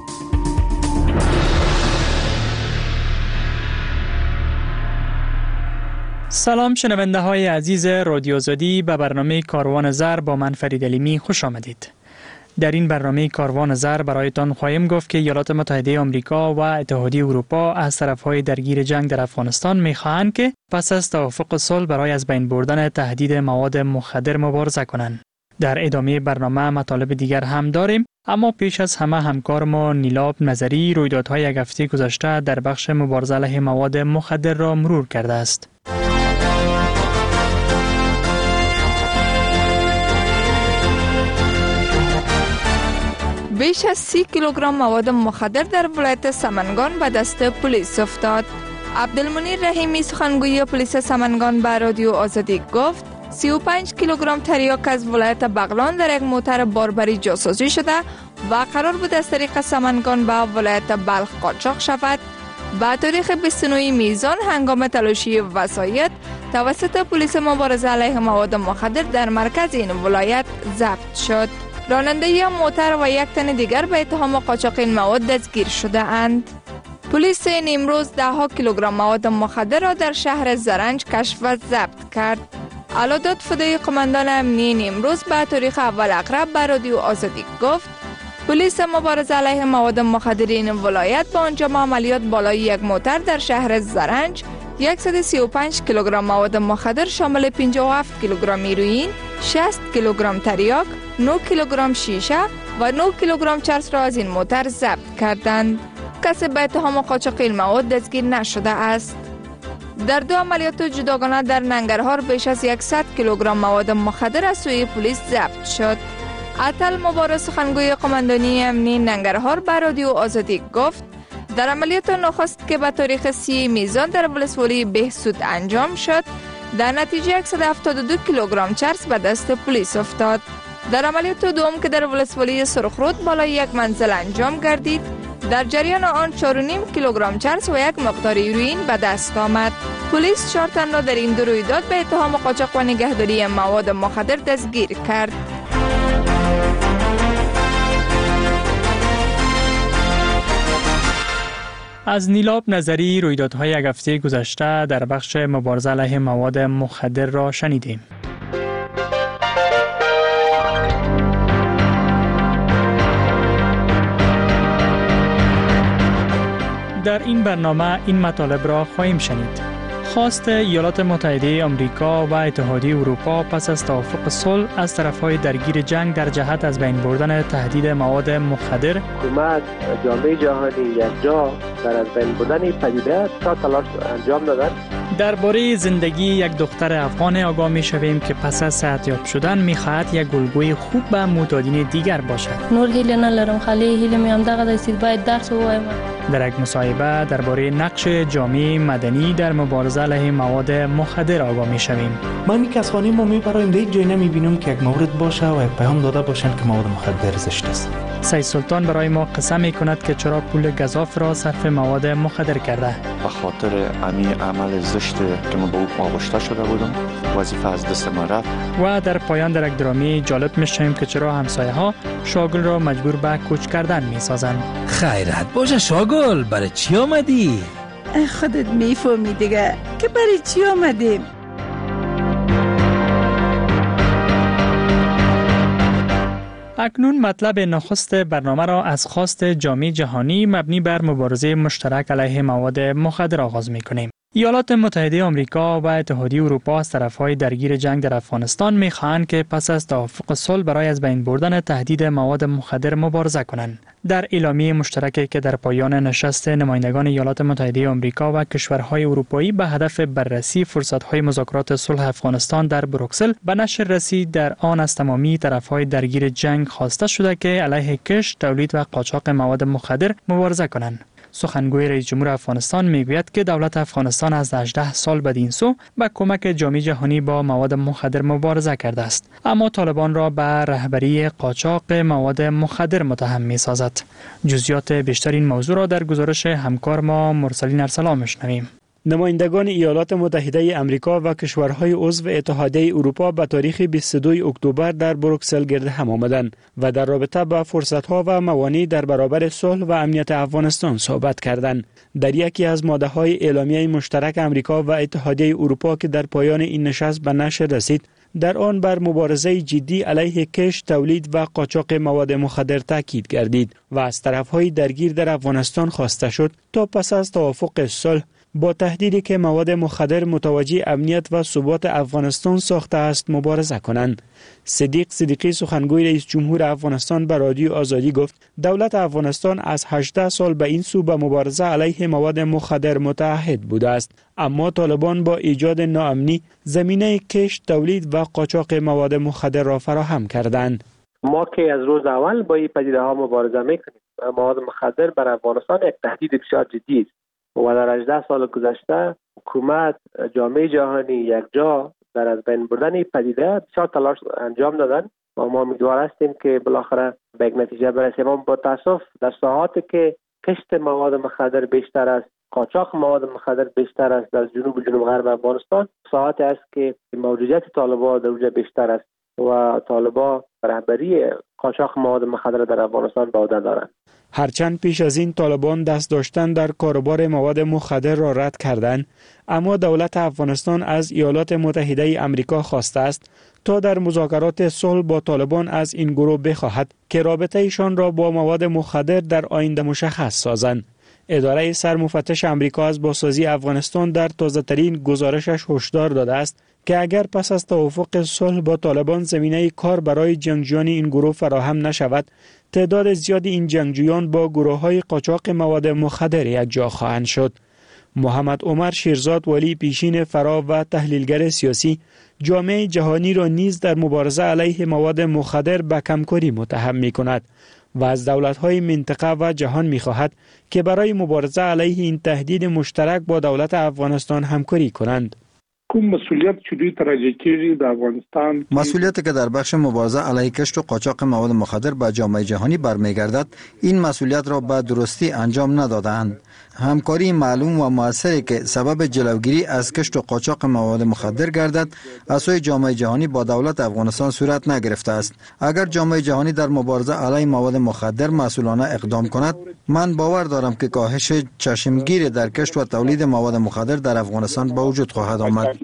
سلام شنونده های عزیز رادیو آزادی، به برنامه کاروان زر با من فرید علیمی خوش آمدید. در این برنامه کاروان زر برایتان خواهیم گفت که ایالات متحده آمریکا و اتحادیه اروپا از طرفهای درگیر جنگ در افغانستان می‌خواهند که پس از توافق صلح برای از بین بردن تهدید مواد مخدر مبارزه کنند. در ادامه برنامه مطالب دیگر هم داریم، اما پیش از همه همکار ما نیلاب نظری رویدادهای یک هفته گذشته در بخش مبارزه علیه مواد مخدر را مرور کرده است. بیش از سی کیلوگرم مواد مخدر در ولایت سمنگان به دست پلیس افتاد. عبدالمنیر رحیمی سخنگوی پلیس سمنگان به رادیو آزادی گفت سی و پنج کیلوگرم تریاک از ولایت بغلان در یک موتر باربری جاسازی شده و قرار بود از طریق سمنگان به ولایت بلخ قاچاق شود. به تاریخ بیست و نه میزان هنگام تلاشی وسایط توسط پلیس مبارزه علیه مواد مخدر در مرکز این ولایت ضبط شد. راننده موتر و یک تن دیگر به اتهام قاچاق این مواد دستگیر شده اند. پلیس این امروز ده ها کیلوگرم مواد مخدر را در شهر زرنج کشف و ضبط کرد. علادات فدای قماندان امنی امروز به تاریخ اول اقرب به رادیو آزادی گفت پلیس مبارزه علیه مواد مخدر این ولایت با انجام عملیات بالای یک موتر در شهر زرنج صد و سی و پنج کیلوگرم مواد مخدر شامل پنجاه و هفت کیلوگرم هیروئین، شصت کیلوگرم تریاک، نه کیلوگرم شیشه و نه کیلوگرم چرس را از این موتر ضبط کردند. کسی به اتهام قاچاق این مواد دستگیر نشده است. در دو عملیات جداگانه در ننگرهار بیش از صد کیلوگرم مواد مخدر از سوی پلیس ضبط شد. عطل مبارز سخنگوی قماندانی امنی ننگرهار به رادیو آزادی گفت در عملیات نخست که به تاریخ سی میزان در ولسوالی بهسود انجام شد، در نتیجه صد و هفتاد و دو کیلوگرم چرس به دست پلیس افتاد. در عملیات دوم که در ولسوالی سرخرود بالای یک منزل انجام گردید، در جریان آن چهار و نیم کیلوگرم چرس و یک مقدار هیروئین به دست آمد. پلیس چهار تن را در این دو رویداد به اتهام قاچاق و نگهداری مواد مخدر دستگیر کرد. از نیلاب نظری رویدادهای یک هفته گذشته در بخش مبارزه علیه مواد مخدر را شنیدیم. در این برنامه این مطالب را خواهیم شنید. خواست ایالات متحده آمریکا و اتحادیه اروپا پس از توافق صلح از طرف‌های درگیر جنگ در جهت از بین بردن تهدید مواد مخدر، حکومت جامعه جهانی یکجا در از بین بردن پدیده تا تلاش انجام دادند. درباره زندگی یک دختر افغان آگاه می‌شویم که پس از صحتیاب شدن می‌خواهد یک گلگوی خوب به معتادین دیگر باشد. نور هیله ندارم، خالی هیله میام دغه دستید باید درس وایم. در یک مصاحبه درباره نقش جامعه مدنی در مبارزه علیه مواد مخدر آگاه می‌شویم. ما می کسانی ما میبرایم در جای نمی‌بینیم که یک مورد باشه و یک پیام داده باشند که مواد مخدر زشت است. سید سلطان برای ما قسم می‌کند که چرا پول گزاف را صرف مواد مخدر کرده. به خاطر امی عمل زشت که ما به او آغشته شده بودم، وظیفه از دست ما رفت. و در پایان در یک درامی جالب می‌شویم که چرا همسایه‌ها شاگل را مجبور به کوچ کردن می‌سازند. خیرت باشه شاگل، برای چی آمدی؟ خودت میفهمی دیگه که برای چی آمدیم. اکنون مطلب نخست برنامه را از خواست جامعه جهانی مبنی بر مبارزه مشترک علیه مواد مخدر آغاز می‌کنیم. ایالات متحده آمریکا و اتحادیه اروپا از طرف‌های درگیر جنگ در افغانستان می‌خواهند که پس از توافق صلح برای از بین بردن تهدید مواد مخدر مبارزه کنند. در اعلامیه مشترکی که در پایان نشست نمایندگان ایالات متحده آمریکا و کشورهای اروپایی به هدف بررسی فرصت‌های مذاکرات صلح افغانستان در بروکسل به نشر رسید، در آن از تمامی طرف‌های درگیر جنگ خواسته شده که علیه کشت، تولید و قاچاق مواد مخدر مبارزه کنند. سخنگوی رئیس جمهور افغانستان میگوید که دولت افغانستان از هجده سال بدین سو با کمک جامعه جهانی با مواد مخدر مبارزه کرده است، اما طالبان را به رهبری قاچاق مواد مخدر متهم می‌سازد. جزئیات بیشتر این موضوع را در گزارش همکار ما مرسلین ارسلان می‌شنویم. نمایندگان ایالات متحده آمریکا و کشورهای عضو اتحادیه اروپا به تاریخ بیست و دو اکتبر در بروکسل گرد هم آمدند و در رابطه با فرصت‌ها و موانع در برابر صلح و امنیت افغانستان صحبت کردند. در یکی از ماده‌های اعلامیه مشترک آمریکا و اتحادیه اروپا که در پایان این نشست به نشر رسید، در آن بر مبارزه جدی علیه کشت، تولید و قاچاق مواد مخدر تاکید گردید و از طرف‌های درگیر در افغانستان خواسته شد تا پس از توافق صلح با تهدیدی که مواد مخدر متوجه امنیت و ثبات افغانستان ساخته است مبارزه کنند. صدیق صدیقی سخنگوی رئیس جمهور افغانستان به رادیو آزادی گفت دولت افغانستان از هجده سال به این سو به مبارزه علیه مواد مخدر متعهد بوده است، اما طالبان با ایجاد ناامنی زمینه کشت، تولید و قاچاق مواد مخدر را فراهم کردند. ما که از روز اول با این پدیده ها مبارزه میکنیم. مواد مخدر بر افغانستان یک تهدید بسیار جدی است و در هجده سال گذشته حکومت، جامعه جهانی یکجا در از بین بردن این پدیده بسیار تلاش انجام دادن و ما امیدوار هستیم که بالاخره به یک نتیجه برسیم. اما با تاسف در ساحاتی که کشت مواد مخدر بیشتر است، قاچاق مواد مخدر بیشتر است در جنوب و جنوب غرب افغانستان، ساحاتی است که موجودیت طالبان در اونجا بیشتر است و طالبان رهبری قاچاق مواد مخدر در افغانستان به عهده دارند. هرچند پیش از این طالبان دست داشتن در کاروبار مواد مخدر را رد کردند، اما دولت افغانستان از ایالات متحده آمریکا خواسته است تا در مذاکرات صلح با طالبان از این گروه بخواهد که رابطه ایشان را با مواد مخدر در آینده مشخص سازند. اداره سرمفتش آمریکا از بازسازی افغانستان در تازه‌ترین گزارشش هشدار داده است که اگر پس از توافق صلح با طالبان زمینه کار برای جنگجویان این گروه فراهم نشود، تعداد زیادی این جنگجویان با گروه‌های قاچاق مواد مخدر یکجا خواهند شد. محمد عمر شیرزاد ولی پیشین فرا و تحلیلگر سیاسی جامعه جهانی را نیز در مبارزه علیه مواد مخدر به کمکاری متهم می کند و از دولت‌های منطقه و جهان می‌خواهد که برای مبارزه علیه این تهدید مشترک با دولت افغانستان همکاری کنند. کوم مسئولیت چې دوی ترجیح کړي د افغانستان مسئولیتی که در بخش مبارزه علیه کشت و قاچاق مواد مخدر به جامعه جهانی برمیگردد، این مسئولیت را به درستی انجام ندادند. همکاری معلوم و موثری که سبب جلوگیری از کشت و قاچاق مواد مخدر گردد از سوی جامعه جهانی با دولت افغانستان صورت نگرفته است. اگر جامعه جهانی در مبارزه علیه مواد مخدر مسئولانه اقدام کند، من باور دارم که کاهش چشمگیر در کشت و تولید مواد مخدر در افغانستان به وجود خواهد آمد.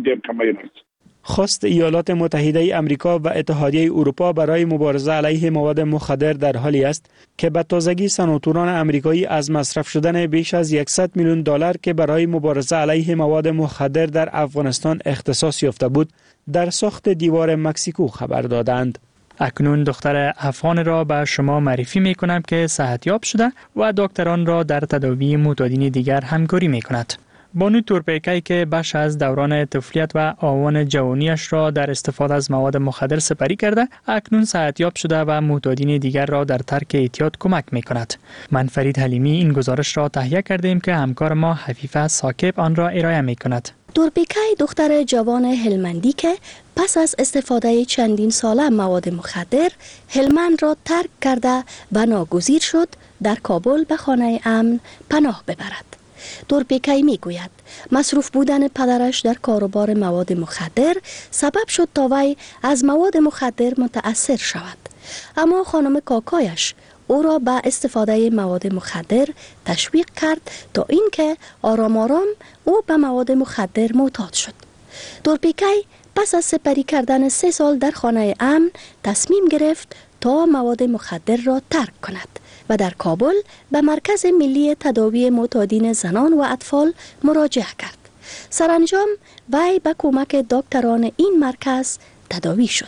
خواست ایالات متحده آمریکا و اتحادیه اروپا برای مبارزه علیه مواد مخدر در حالی است که به تازگی سناتوران آمریکایی از مصرف شدن بیش از صد میلیون دلار که برای مبارزه علیه مواد مخدر در افغانستان اختصاص یافته بود، در ساخت دیوار مکزیکو خبر دادند. اکنون دختر افغان را به شما معرفی می کنم که صحتیاب شده و دکتران را در تداوی معتادین دیگر همکاری می کند. بانو تورپیکی که بخش از دوران طفولیت و آوان جوانیش را در استفاده از مواد مخدر سپری کرده، اکنون صحتیاب شده و معتادین دیگر را در ترک اعتیاد کمک می کند. من فرید حلیمی این گزارش را تهیه کردیم که همکار ما حفیفه ساکب آن را ارائه می کند. تورپیکی دختر جوان هلمندی که پس از استفاده چندین ساله مواد مخدر هلمند را ترک کرده و ناگزیر شد در کابل به خانه امن پناه ببرد. تورپیکی می گوید مصروف بودن پدرش در کاروبار مواد مخدر سبب شد تا وی از مواد مخدر متأثر شود، اما خانم کاکایش او را به استفاده مواد مخدر تشویق کرد تا اینکه آرام آرام او به مواد مخدر معتاد شد. تورپیکی پس از سپری کردن سه سال در خانه امن تصمیم گرفت تا مواد مخدر را ترک کند و در کابل به مرکز ملی تداوی معتادین زنان و اطفال مراجعه کرد. سرانجام وی به کمک دکتران این مرکز تداوی شد.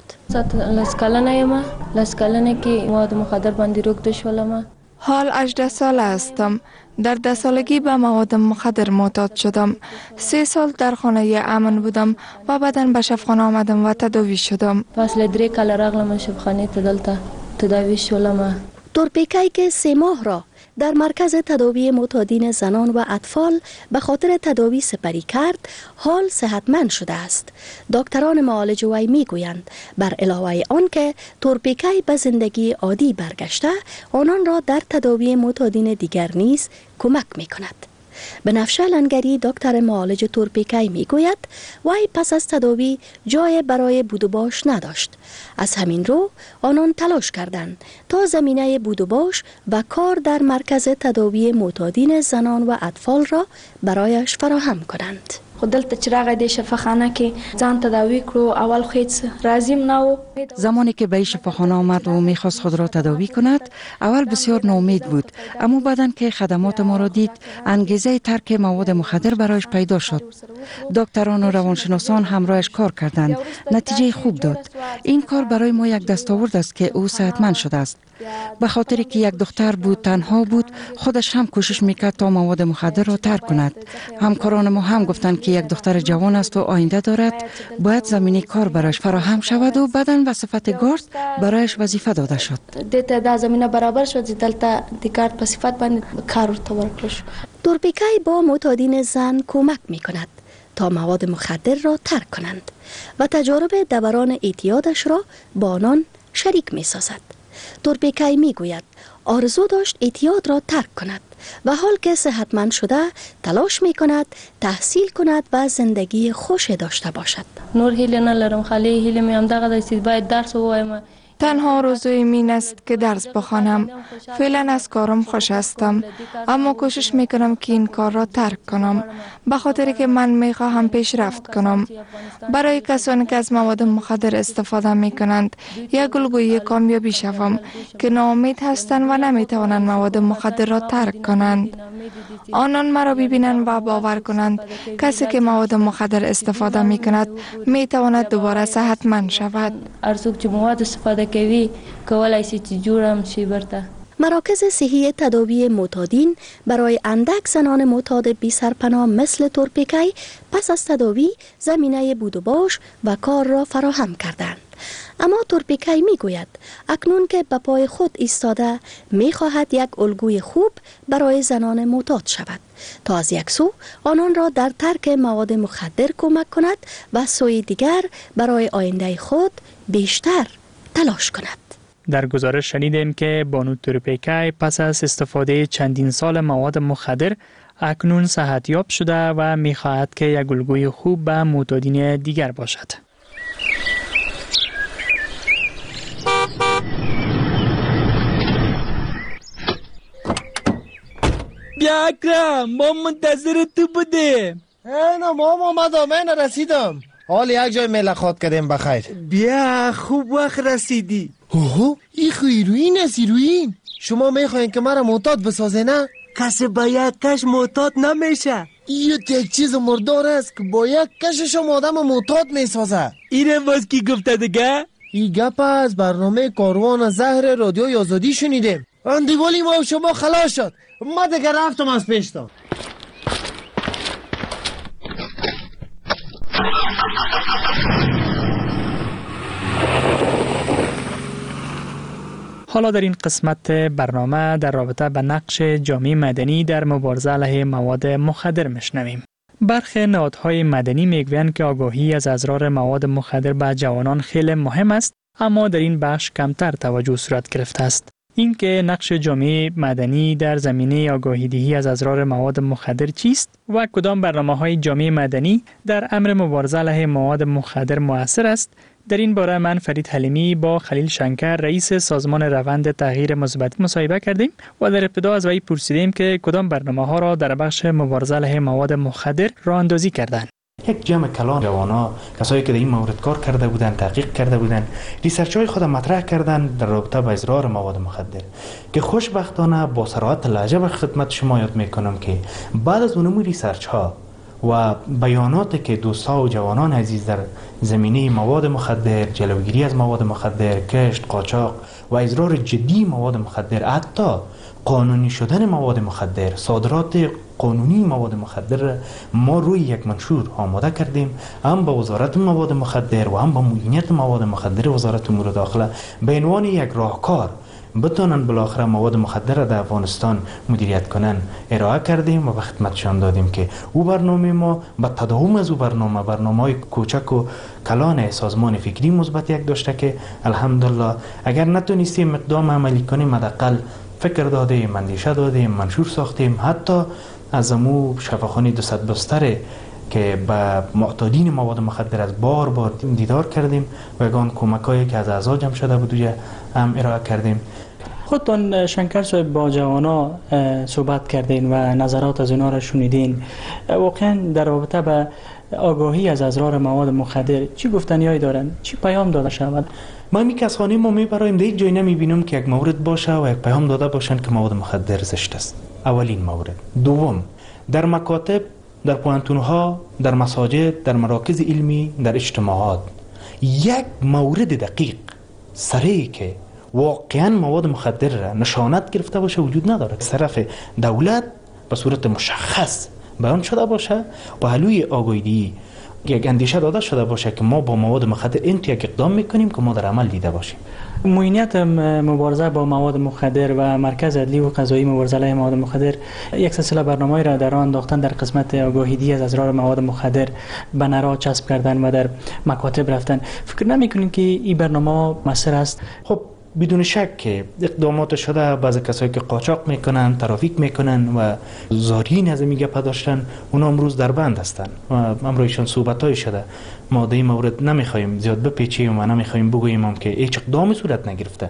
لسکالنه لسکالنه که مواد مخدر باندې روک شولم. حال هجده سال هستم. در ده سالگی به مواد مخدر معتاد شدم. سه سال در خانه امن بودم و بعداً به شفاخانه آمدم و تداوی شدم. فاصله درې کاله راغلم شفاخانه ته دلته تداوی شولم. تورپیکی که سه ماه را در مرکز تداوی معتادین زنان و اطفال به خاطر تداوی سپری کرد، حال صحتمند شده است. دکتران معالج وی می گویند بر علاوه آن که تورپیکی به زندگی عادی برگشته، آنان را در تداوی معتادین دیگر نیز کمک می کند. بنفشه لنگری دکتر معالج تورپیکی می گوید وی پس از تداوی جای برای بود و باش نداشت. از همین رو آنان تلاش کردند تا زمینه بود و باش و کار در مرکز تداوی معتادین زنان و اطفال را برایش فراهم کنند. خو دلته چې راغی د شفاخانه کې ځان تداوی کړو، اول خو هیڅ راضیم نه و. زمانی که به شفاخانه آمد و میخواست خود را تداوی کند، اول بسیار ناامید بود، اما بعداً که خدمات ما را دید انگیزه ترک مواد مخدر برایش پیدا شد. دکتران و روانشناسان همراهش کار کردند، نتیجه خوب داد. این کار برای ما یک دستاورد است که او صحتمند شده است. به خاطر که یک دختر بود، تنها بود، خودش هم کوشش میکرد تا مواد مخدر را ترک کند. همکاران ما هم گفتند که یک دختر جوان است و آینده دارد، باید زمینه کار برایش فراهم شود و بعداً به صفت گارد برایش وظیفه داده شد. دته دا زمینه برابر شد چې دلته د گارد په صفت باندې کار ورته ورکړل شو. تورپیکی با معتادین زن کمک میکند تا مواد مخدر را ترک کنند و تجارب دوران اعتیادش را با آنان شریک میسازد. تورپیکی میگوید آرزو داشت اعتیاد را ترک کند و حال که صحتمند شده تلاش میکند تحصیل کند و زندگی خوش داشته باشد. نور هیله نلرم، خالی هیله می هم دغه د باید درس ووایم. تنها آرزویم این است که درس بخوانم. فعلا از کارم خوش هستم، اما کوشش میکنم که این کار را ترک کنم، به خاطر که من میخواهم پیشرفت کنم. برای کسانی که از مواد مخدر استفاده میکنند یک الگوی کامیابی شوم که ناامید هستند و نمیتوانند مواد مخدر را ترک کنند. آنان مرا ببینند و باور کنند کسی که مواد مخدر استفاده میکند میتواند دوباره صحتمند شود. ارزوک چې مواد استفاده کوي کولای شي چې جوړم شي برته. مراکز صحی تداوی معتادین برای اندک زنان معتاد بی سرپناه مثل تورپیکی پس از تداوی زمینه بود و باش و کار را فراهم کردند. اما تورپیکی می گوید اکنون که به پای خود ایستاده می خواهد یک الگوی خوب برای زنان معتاد شود تا از یک سو آنان را در ترک مواد مخدر کمک کند و سوی دیگر برای آینده خود بیشتر تلاش کند. در گزارش شنیدیم که بانو تورپیکی پس از استفاده چندین سال مواد مخدر اکنون صحتیاب شده و می خواهد که یک الگوی خوب به معتادین دیگر باشد. بیا اکرم، ما منتظر تو بودیم. اینا مام آمدم، من رسیدم. حال یک جای ملاقات کردیم بخیر. بیا خوب وقت رسیدی. اوه این خیروین است ایروین. شما میخواین که مرا معتاد بسازه نه؟ کسی با یک کش معتاد نمیشه. این یک چیز مردار است که با یک کشش آدم معتاد میسازه. اینه باز کی گفته دیگه؟ این گپ از برنامه کاروان زهر رادیو آزادی شنیدیم. اندیوالی ما و شما خلاص شد. ما دیگه رفتم از پیشتان. حالا در این قسمت برنامه در رابطه به نقش جامعه مدنی در مبارزه علیه مواد مخدر میشنویم. برخی نهادهای مدنی میگویند که آگاهی از اضرار مواد مخدر به جوانان خیلی مهم است، اما در این بخش کمتر توجه صورت گرفته است. اینکه نقش جامعه مدنی در زمینه آگاهی دهی از اضرار مواد مخدر چیست و کدام برنامه‌های جامعه مدنی در امر مبارزه علیه مواد مخدر مؤثر است، در این باره من فرید حلیمی با خلیل شنکر رئیس سازمان روند تغییر مثبت مصاحبه کردیم و در ابتدا از وی پرسیدیم که کدام برنامه‌ها را در بخش مبارزه علیه مواد مخدر راه اندازی کردند. یک جمع کلان جوانا، کسایی که در این مورد کار کرده بودند، تحقیق کرده بودند، ریسرچ های خود مطرح کردند در رابطه با اضرار مواد مخدر که خوشبختانه با صراحت لهجه به خدمت شما یاد میکنم که بعد از اونم ریسرچ ها و بیاناتی که دوستا و جوانان عزیز در زمینه مواد مخدر، جلوگیری از مواد مخدر، کشت، قاچاق و اضرار جدی مواد مخدر، حتی قانونی شدن مواد مخدر، صادرات قانونی مواد مخدر، ما روی یک منشور آماده کردیم، هم با وزارت مواد مخدر و هم با معینیت مواد مخدر وزارت امور داخله به عنوان یک راهکار بتونن بالاخره مواد مخدر در افغانستان مدیریت کنن ارائه کردیم و به خدمتشان دادیم که او برنامه ما به تداوم از او برنامه برنامه‌های کوچک و کلان سازمان فکری مثبت یک داشته که الحمدلله اگر نتونستیم اقدام عملی کنیم حداقل فکر دادیم، اندیشه دادیم، منشور ساختیم، حتی از امو شفاخانه دوصد بستر که به معتادین مواد مخدر از بار بار دیدار کردیم و یگان کمکایی که از اعضا جمع شده بود هم ارائه کردیم. خودتان شنکر صاحب با جوانا صحبت کردین و نظرات از اونا را شنیدین. واقعا در رابطه به آگاهی از اضرار مواد مخدر چی گفتنیایی دارن؟ چی پیام داده شود؟ ما می کسانی ما می برایم در یک جای نمی بینم که یک مورد باشه و یک پیام داده باشن که مواد مخدر زشت است. اولین مورد. دوم، در مکاتب، در پوهنتون‌ها، در مساجد، در مراکز علمی، در اجتماعات یک مورد دقیق سریع که واقعا مواد مخدر را نشانت گرفته باشه وجود نداره. طرف دولت به صورت مشخص بیان شده باشه و علوی آگاهی یک اندیشه داده شده باشه که ما با مواد مخدر این یک اقدام میکنیم که ما در عمل دیده باشیم. معینیت مبارزه با مواد مخدر و مرکز عدلی و قضایی مبارزه علیه مواد مخدر یک سلسله برنامه‌ای را در راه انداختن در قسمت آگاهی از اضرار مواد مخدر بنرها چسب کردن و در مکاتب رفتن. فکر نمی‌کنین که این برنامه مؤثر است؟ خب بدون شک که اقدامات شده، بعضی کسایی که قاچاق میکنن، ترافیک میکنن و زاری از این گپ داشتن، اونا امروز در بند هستن و امروزشون صحبتای شده. ما در این مورد نمیخوایم زیاد بپیچیم و نمیخوایم بگوییم که هیچ اقدامی صورت نگرفته.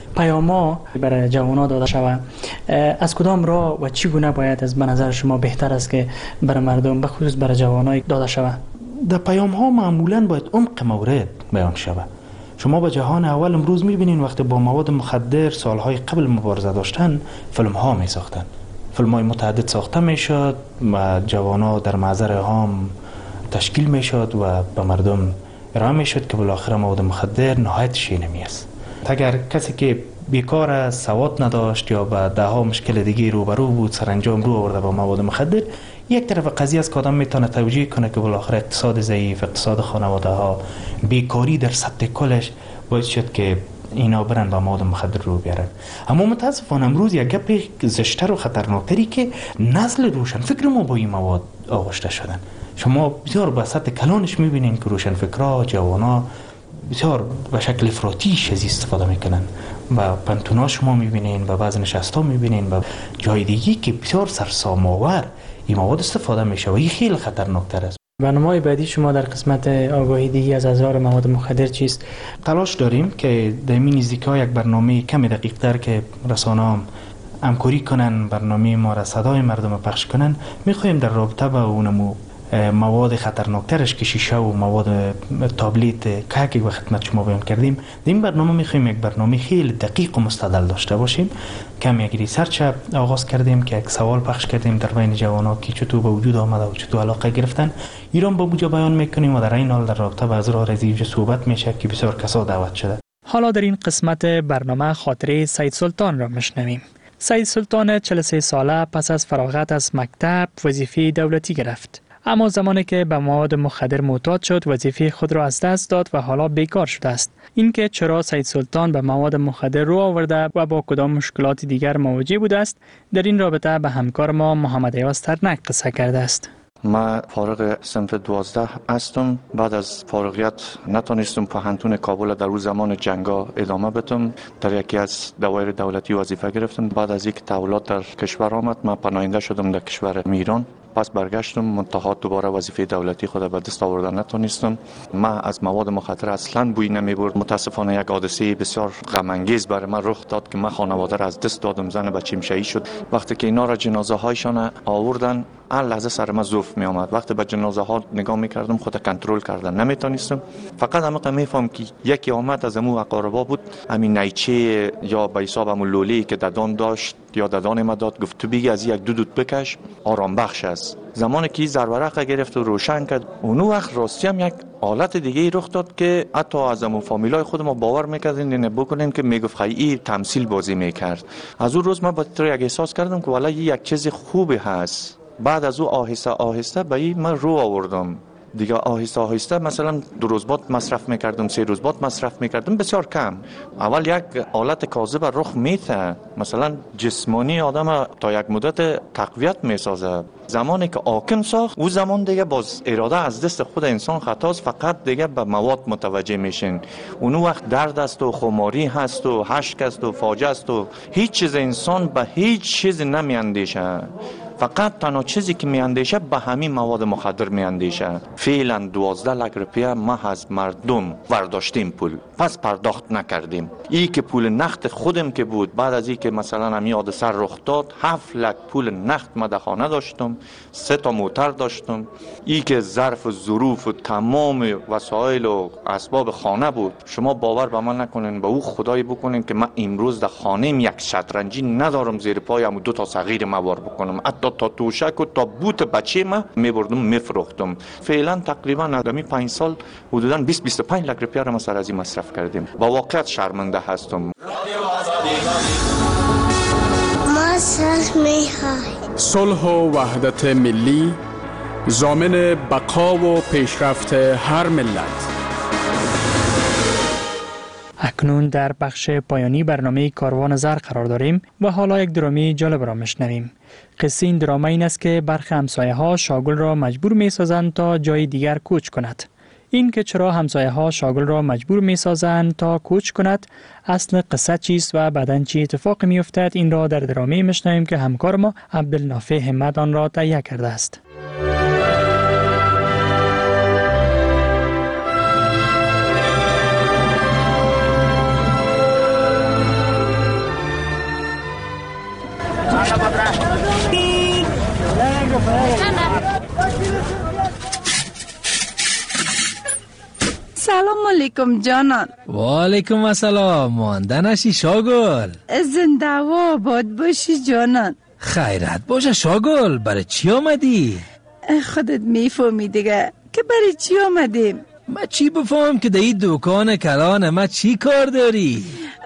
پیاما برای جوانان داده شود، از کدام راه و چگونه باید از به نظر شما بهتر است که برای مردم به خصوص برای جوانان داده شود؟ در پیام ها معمولا باید عمق مورد بیان شود. شما به جهان اول امروز میبینین وقتی با مواد مخدر سالهای قبل مبارزه داشتن فیلم ها می ساختن، فیلم های متعدد ساخته میشد و جوانا در محضر عام تشکیل میشد و به مردم ارائه میشد که بالاخره مواد مخدر نهایت شینمی است. اگر کسی که بیکار سواد نداشت یا به ده ها مشکل دیگه روبرو بود، سرانجام رو آورده با مواد مخدر. یک طرف قضیه است که آدم میتونه توجیه کنه که بالاخره اقتصاد ضعیف، اقتصاد خانواده ها، بیکاری در سطح کلش باعث شد که اینا برن با مواد مخدر رو بیارن. اما متاسفانه امروز یک گپ زشتر و خطرناکتری که نسل روشن فکر ما با این مواد آغشته شدن. شما بسیار به سطح کلانش میبینین که روشن فکرها، جوانا بسیار به شکل افراطی از استفاده میکنن. و پنتونا شما میبینین، و بعض نشستا میبینین، و جای دیگی که بسیار سرسام‌آور این مواد استفاده میشه و این خیلی خطرناکتر است. برنامه بعدی شما در قسمت آگاهی دیگی از اضرار مواد مخدر چیست؟ تلاش داریم که در این نزدیکی‌ها یک برنامه کمی دقیق‌تر که رسانه‌ها همکاری کنن، برنامه ما را صدای مردم پخش کنن. میخوایم در رابطه با اونمو مواد خطرناکترش که شیشه و مواد تابلت که و خدمت شما بیان کردیم، در این برنامه میخوایم یک برنامه خیلی دقیق و مستدل داشته باشیم. کم یک ریسرچ آغاز کردیم که یک سوال پخش کردیم در بین جوانان که چطور به وجود آمده و چطور علاقه گرفتن. ایران با بوجا بیان میکنیم و در این حال در رابطه با اضرار از اینجا صحبت میشه که بسیار کسا دعوت شده. حالا در این قسمت برنامه خاطره سید سلطان را میشنویم. سید سلطان چهل و سه ساله پس از فراغت از مکتب وظیفه دولتی گرفت. اما زمانی که به مواد مخدر معتاد شد وظیفه خود را از دست داد و حالا بیکار شده است. اینکه چرا سید سلطان به مواد مخدر رو آورده و با کدام مشکلات دیگر مواجه بوده است، در این رابطه به همکار ما محمد ایاز ترنک قصه کرده است. ما فارغ صنف دوازده هستم. بعد از فارغیت نتونستم پوهنتون کابل در اون زمان جنگا ادامه بدم. در یکی از دوایر دولتی وظیفه گرفتم. بعد از اینکه تحولات در کشور آمد ما پناهنده شدم در کشور ایران. پس برگشتم، منتها دوباره وظیفه دولتی خود به دست آوردن نتونستم. ما از مواد مخدر اصلا بوی نمی برد. متاسفانه یک حادثه بسیار غم انگیز برای من رخ داد که من خانواده را از دست دادم. زن بچیم شهید شد. وقتی که اینا را جنازه هایشان آوردن، هر لحظه سر من زوف می آمد. وقتی به جنازه ها نگاه می کردم خود کنترل کردن نمیتونستم. فقط همه میفهم که یکی آمد از امو اقاربا بود، همین نیچه یا به حساب امو لولی که ددان داشت یا ددان ما داد، گفت تو بگی از یک دو دود بکش، آرام بخش است. زمانی که زرورق گرفت و روشن کرد، اون وقت راستی هم یک حالت دیگه رخ داد که حتی از امو فامیلای خود ما باور میکردین نه بکنین که میگفت خیلی تمثیل بازی میکرد. از اون روز من با تو یک احساس کردم که والا یک چیز خوبی هست. بعد از او آهسته آهسته به این من رو آوردم دیگه. آهسته آهسته مثلا دو روز بعد مصرف میکردم، سه روز بعد مصرف میکردم، بسیار کم. اول یک حالت کاذب رخ میده، مثلا جسمانی آدم تا یک مدت تقویت میسازه. زمانی که حاکم ساخت او زمان دیگه باز اراده از دست خود انسان خطاست، فقط دیگه به مواد متوجه میشین. اون وقت درد است و خماری هست و حشک است و فاجعه است و هیچ چیز انسان به هیچ چیز نمیاندیشه. فقط تنها چیزی که میاندیشه به همین مواد مخدر میاندیشه. فعلا دوازده لک روپیه ما از مردم برداشتیم پول، پس پرداخت نکردیم. ای که پول نقد خودم که بود، بعد از ای که مثلا همین حادثه رخ داد، هفت لک پول نقد ما در خانه داشتم، سه تا موتر داشتم. ای که ظرف و ظروف و تمام وسایل و اسباب خانه بود. شما باور به من نکنین، به او خدای بکنین که من امروز در خانه‌ام یک شطرنجی ندارم زیر پایم و دو تا صغیر موار بکنم. حتی تا توشک و تا بوت بچه ما میبردم میفروختم. فعلا تقریبا آدمی پنج سال حدودا بیست بیست و پنج لک روپیه را ما سر از این مصرف کردیم. با واقعیت شرمنده هستم. ما صلح میخواهیم. صلح و وحدت ملی ضامن بقا و پیشرفت هر ملت. اکنون در بخش پایانی برنامه کاروان زر قرار داریم و حالا یک درامی جالب را میشنویم. قصه این دراما این است که برخی همسایه ها شاگل را مجبور می سازند تا جای دیگر کوچ کند. این که چرا همسایه ها شاگل را مجبور می سازند تا کوچ کند، اصل قصه چیست و بعداً چی اتفاق می افتد، این را در درامی میشنویم که همکار ما عبدالنافع همت آن را تهیه کرده است. سلام علیکم جانان. و علیکم السلام. مانده نشی شاگل. زنده و آباد باشی جانان. خیرت باشه شاگل. برای چی آمدی؟ خودت میفهمی دیگه که برای چی آمدیم. ما چی بفهم که در این دکان کلان ما چی کار داری؟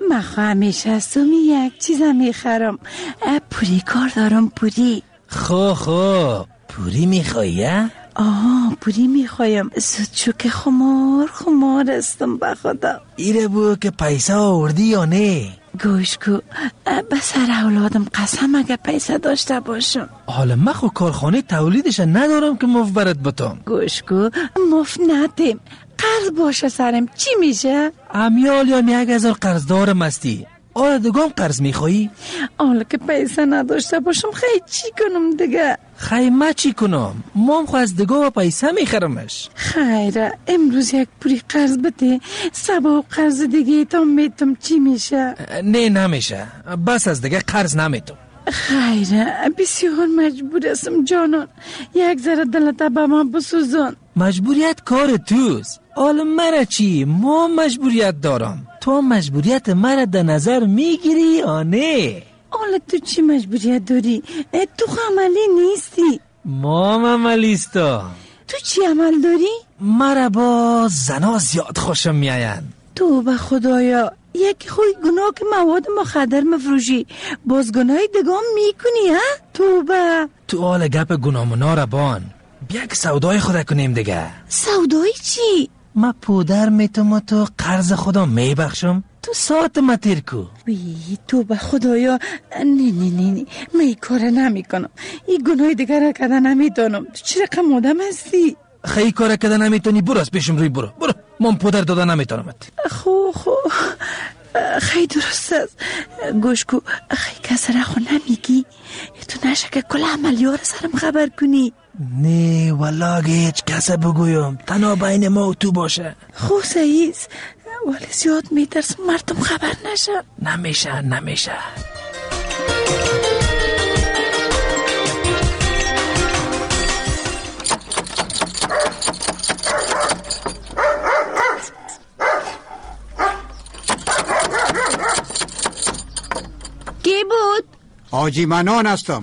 من همیشه از تو می یک چیزم میخرم. پوری کار دارم پوری. خو خو پوری میخوایی؟ آه پوری میخوایم. زود شو که خمار خمار استم بخدا. ایره بو که پیسه آوردی یا نه؟ گوش کو به سر اولادم قسم اگه پیسه داشته باشم. حالا من خو کارخانه تولیدش ندارم که مفت برات بتم. گوش کو مفت ندیم، قرض باشه سرم چی میشه؟ امیال یا یک هزار قرض دارم استی. آره دگام قرض میخوایی؟ حالا که پیسه نداشته باشم خیلی چی کنم دیگه؟ خیلی ما چی کنم؟ مام خو از دگاه پیسه میخرمش. خیره امروز یک پوری قرض بده، سبا قرض دیگه تا میتم چی میشه؟ نه نمیشه، بس از دیگه قرض نمیتم. خیره بسیار مجبور هستم جانان، یک ذره دلتا به من بسوزان. مجبوریت کار توست. حالا مرا چی؟ ما مجبوریت دارم، تو مجبوریت مرا در نظر میگیری یا نه؟ حالا تو چی مجبوریت داری؟ تو عملی نیستی. ما عملیستم. تو چی عمل داری؟ مرا با زنا زیاد خوشم میاین. تو به خدایا یک خوی گناه که مواد مخدر مفروشی باز گناهی دگام میکنی ها؟ تو به تو حال گپ گناه منا را بان، بیا که سودای خود کنیم دیگه. سودای چی؟ ما پودر میتم و تو قرض خدا میبخشم، تو ساعت ما تیر کو. وی تو به خدایا نه نه نه نه من این کار نمی کنم، این گناه دیگر را کده نمیتونم. تو چی رقم آدم هستی؟ خیلی کار کده نمیتونی برو از پیشم روی برو برو، من پودر داده نمیتونم. خو خو خیلی درست است. گوش کو خیلی کس را خو نمیگی؟ تو نشه که کل عملیار سرم خبر کنی؟ نه والا اگه هیچ کس بگویم تنها بین ما و تو باشه. خو سعیز ولی زیاد میترسم مردم خبر نشه. نمیشه نمیشه. کی بود؟ حاجی منان هستم.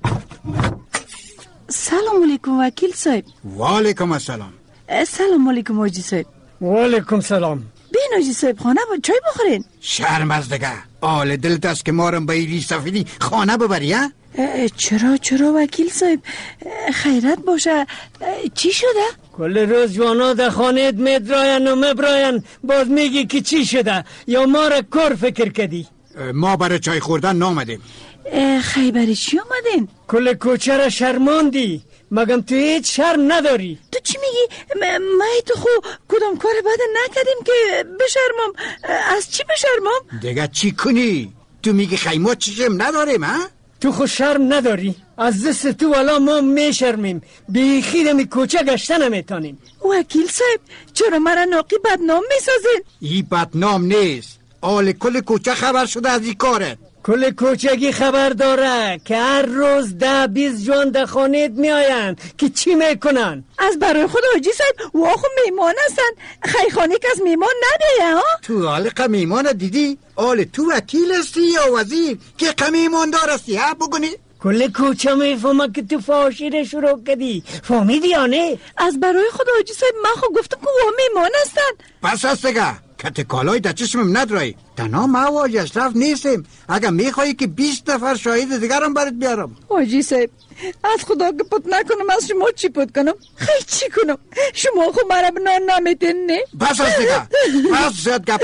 سلام علیکم وکیل صاحب. و علیکم السلام. سلام علیکم حاجی صاحب. و علیکم سلام. بین حاجی صاحب خانه با چای بخورین. شرم از دیگه آل دلت است که مارم به ایری سفیدی خانه ببری ها؟ چرا چرا وکیل صاحب خیرت باشه. چی شده؟ کل روز جوانا در خانه میدراین و مبراین، باز میگی که چی شده یا ما را کار فکر کردی؟ ما برای چای خوردن نامدیم. خیلی برای چی آمدین؟ کل کوچه را شرماندی، مگم تو هیچ شرم نداری؟ تو چی میگی؟ ما تو خو کدام کار بد نکردیم که بشرمم؟ از چی بشرمم؟ دیگه چی کنی؟ تو میگی خیلی ما چشم نداریم ها؟ تو خو شرم نداری؟ از دست تو والا ما میشرمیم، بیخی دمی کوچه گشته نمیتانیم. وکیل صاحب چرا مرا ناقی بدنام میسازین؟ ای بدنام نیست، آل کل کوچه خبر شده از این کارت. کل کوچگی خبر داره که هر روز ده بیست جوان در خانه می آین که چی میکنن؟ از برای خود حاجی صاحب واخو میمان هستن، خیلی خانه که از میمان نبیه ها؟ تو حالقه میمان دیدی؟ آل تو وکیل هستی یا وزیر که قمیمان دار هستی ها بگونی؟ کل کوچه میفهمه که تو فاشی رو شروع کردی، فهمیدی یا نه؟ از برای خود حاجی صاحب من خو گفتم که وا میمان هستن. پس هست دیگه کت کالای در چشمم ندرایی. تنها ما و حاجی اشرف نیستیم، اگر میخوایی که بیست نفر شاهد دیگرم برات بیارم. حاجی صاحب از خدا که پت نکنم از شما چی پت کنم؟ خیلی چی کنم؟ شما خو مرا بنان نمیتین نه؟ بس از دیگه بس زیاد گپ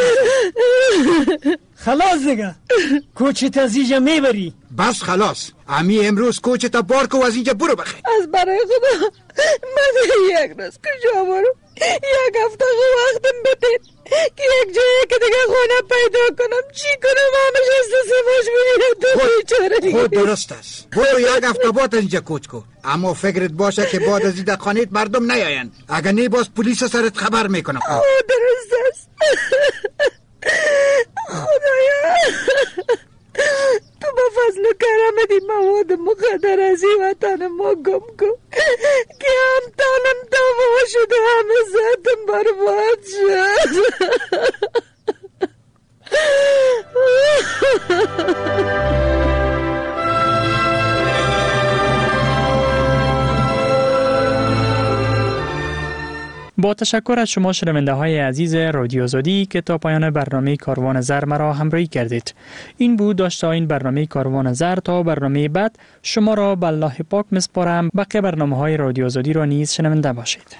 خلاص دیگه کوچه تا از اینجا میبری. بس خلاص امی امروز کوچه تا بار کو از اینجا برو بخیر. از برای خدا من یک روز کجا برو؟ یک هفته خو وقتم بدید که یک جایی که دیگه خونه پیدا کنم. چی کنم؟ همش از سفاش بگیرم تو بیچاره. خود درست است، برو یک هفته بعد اینجا کوچ کو، اما فکرت باشه که بعد از این در خانه مردم نیاین، اگر نه باز پلیس سرت خبر میکنم. او درست است. خدایا تو با فضل و کرم دی مواد مخدر از این وطن ما گم کن که هم تانم تمام شد و همه ذاتم برباد شد. با تشکر از شما شنونده های عزیز رادیو آزادی که تا پایان برنامه کاروان زر مرا همراهی کردید. این بود داشته این برنامه کاروان زر. تا برنامه بعد شما را به الله پاک میسپارم. بقیه برنامه های رادیو آزادی را نیز شنونده باشید.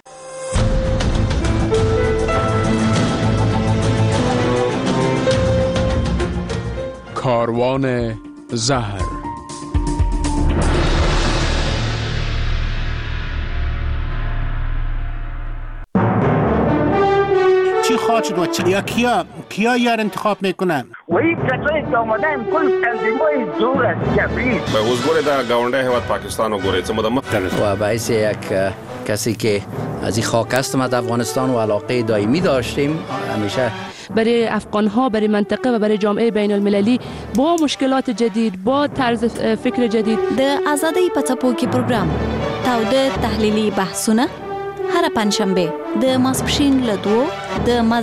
کاروان زهر. چی خواهد شد و چی؟ یا کیا کیا یار انتخاب میکنن؟ و این کسایی که آمدن کل تنظیمای زور است کبریت به حضور در گاونده حواد پاکستان و گوریت مدام و باعث یک کسی که از این خاک است ما در افغانستان و علاقه دائمی داشتیم همیشه برای افغان ها، برای منطقه و برای جامعه بین المللی با مشکلات جدید، با طرز فکر جدید. د آزادۍ په څپو کې پروګرام تاوده تحلیلي بحثونه هر پنځشنبه د ماسپښین له دوو د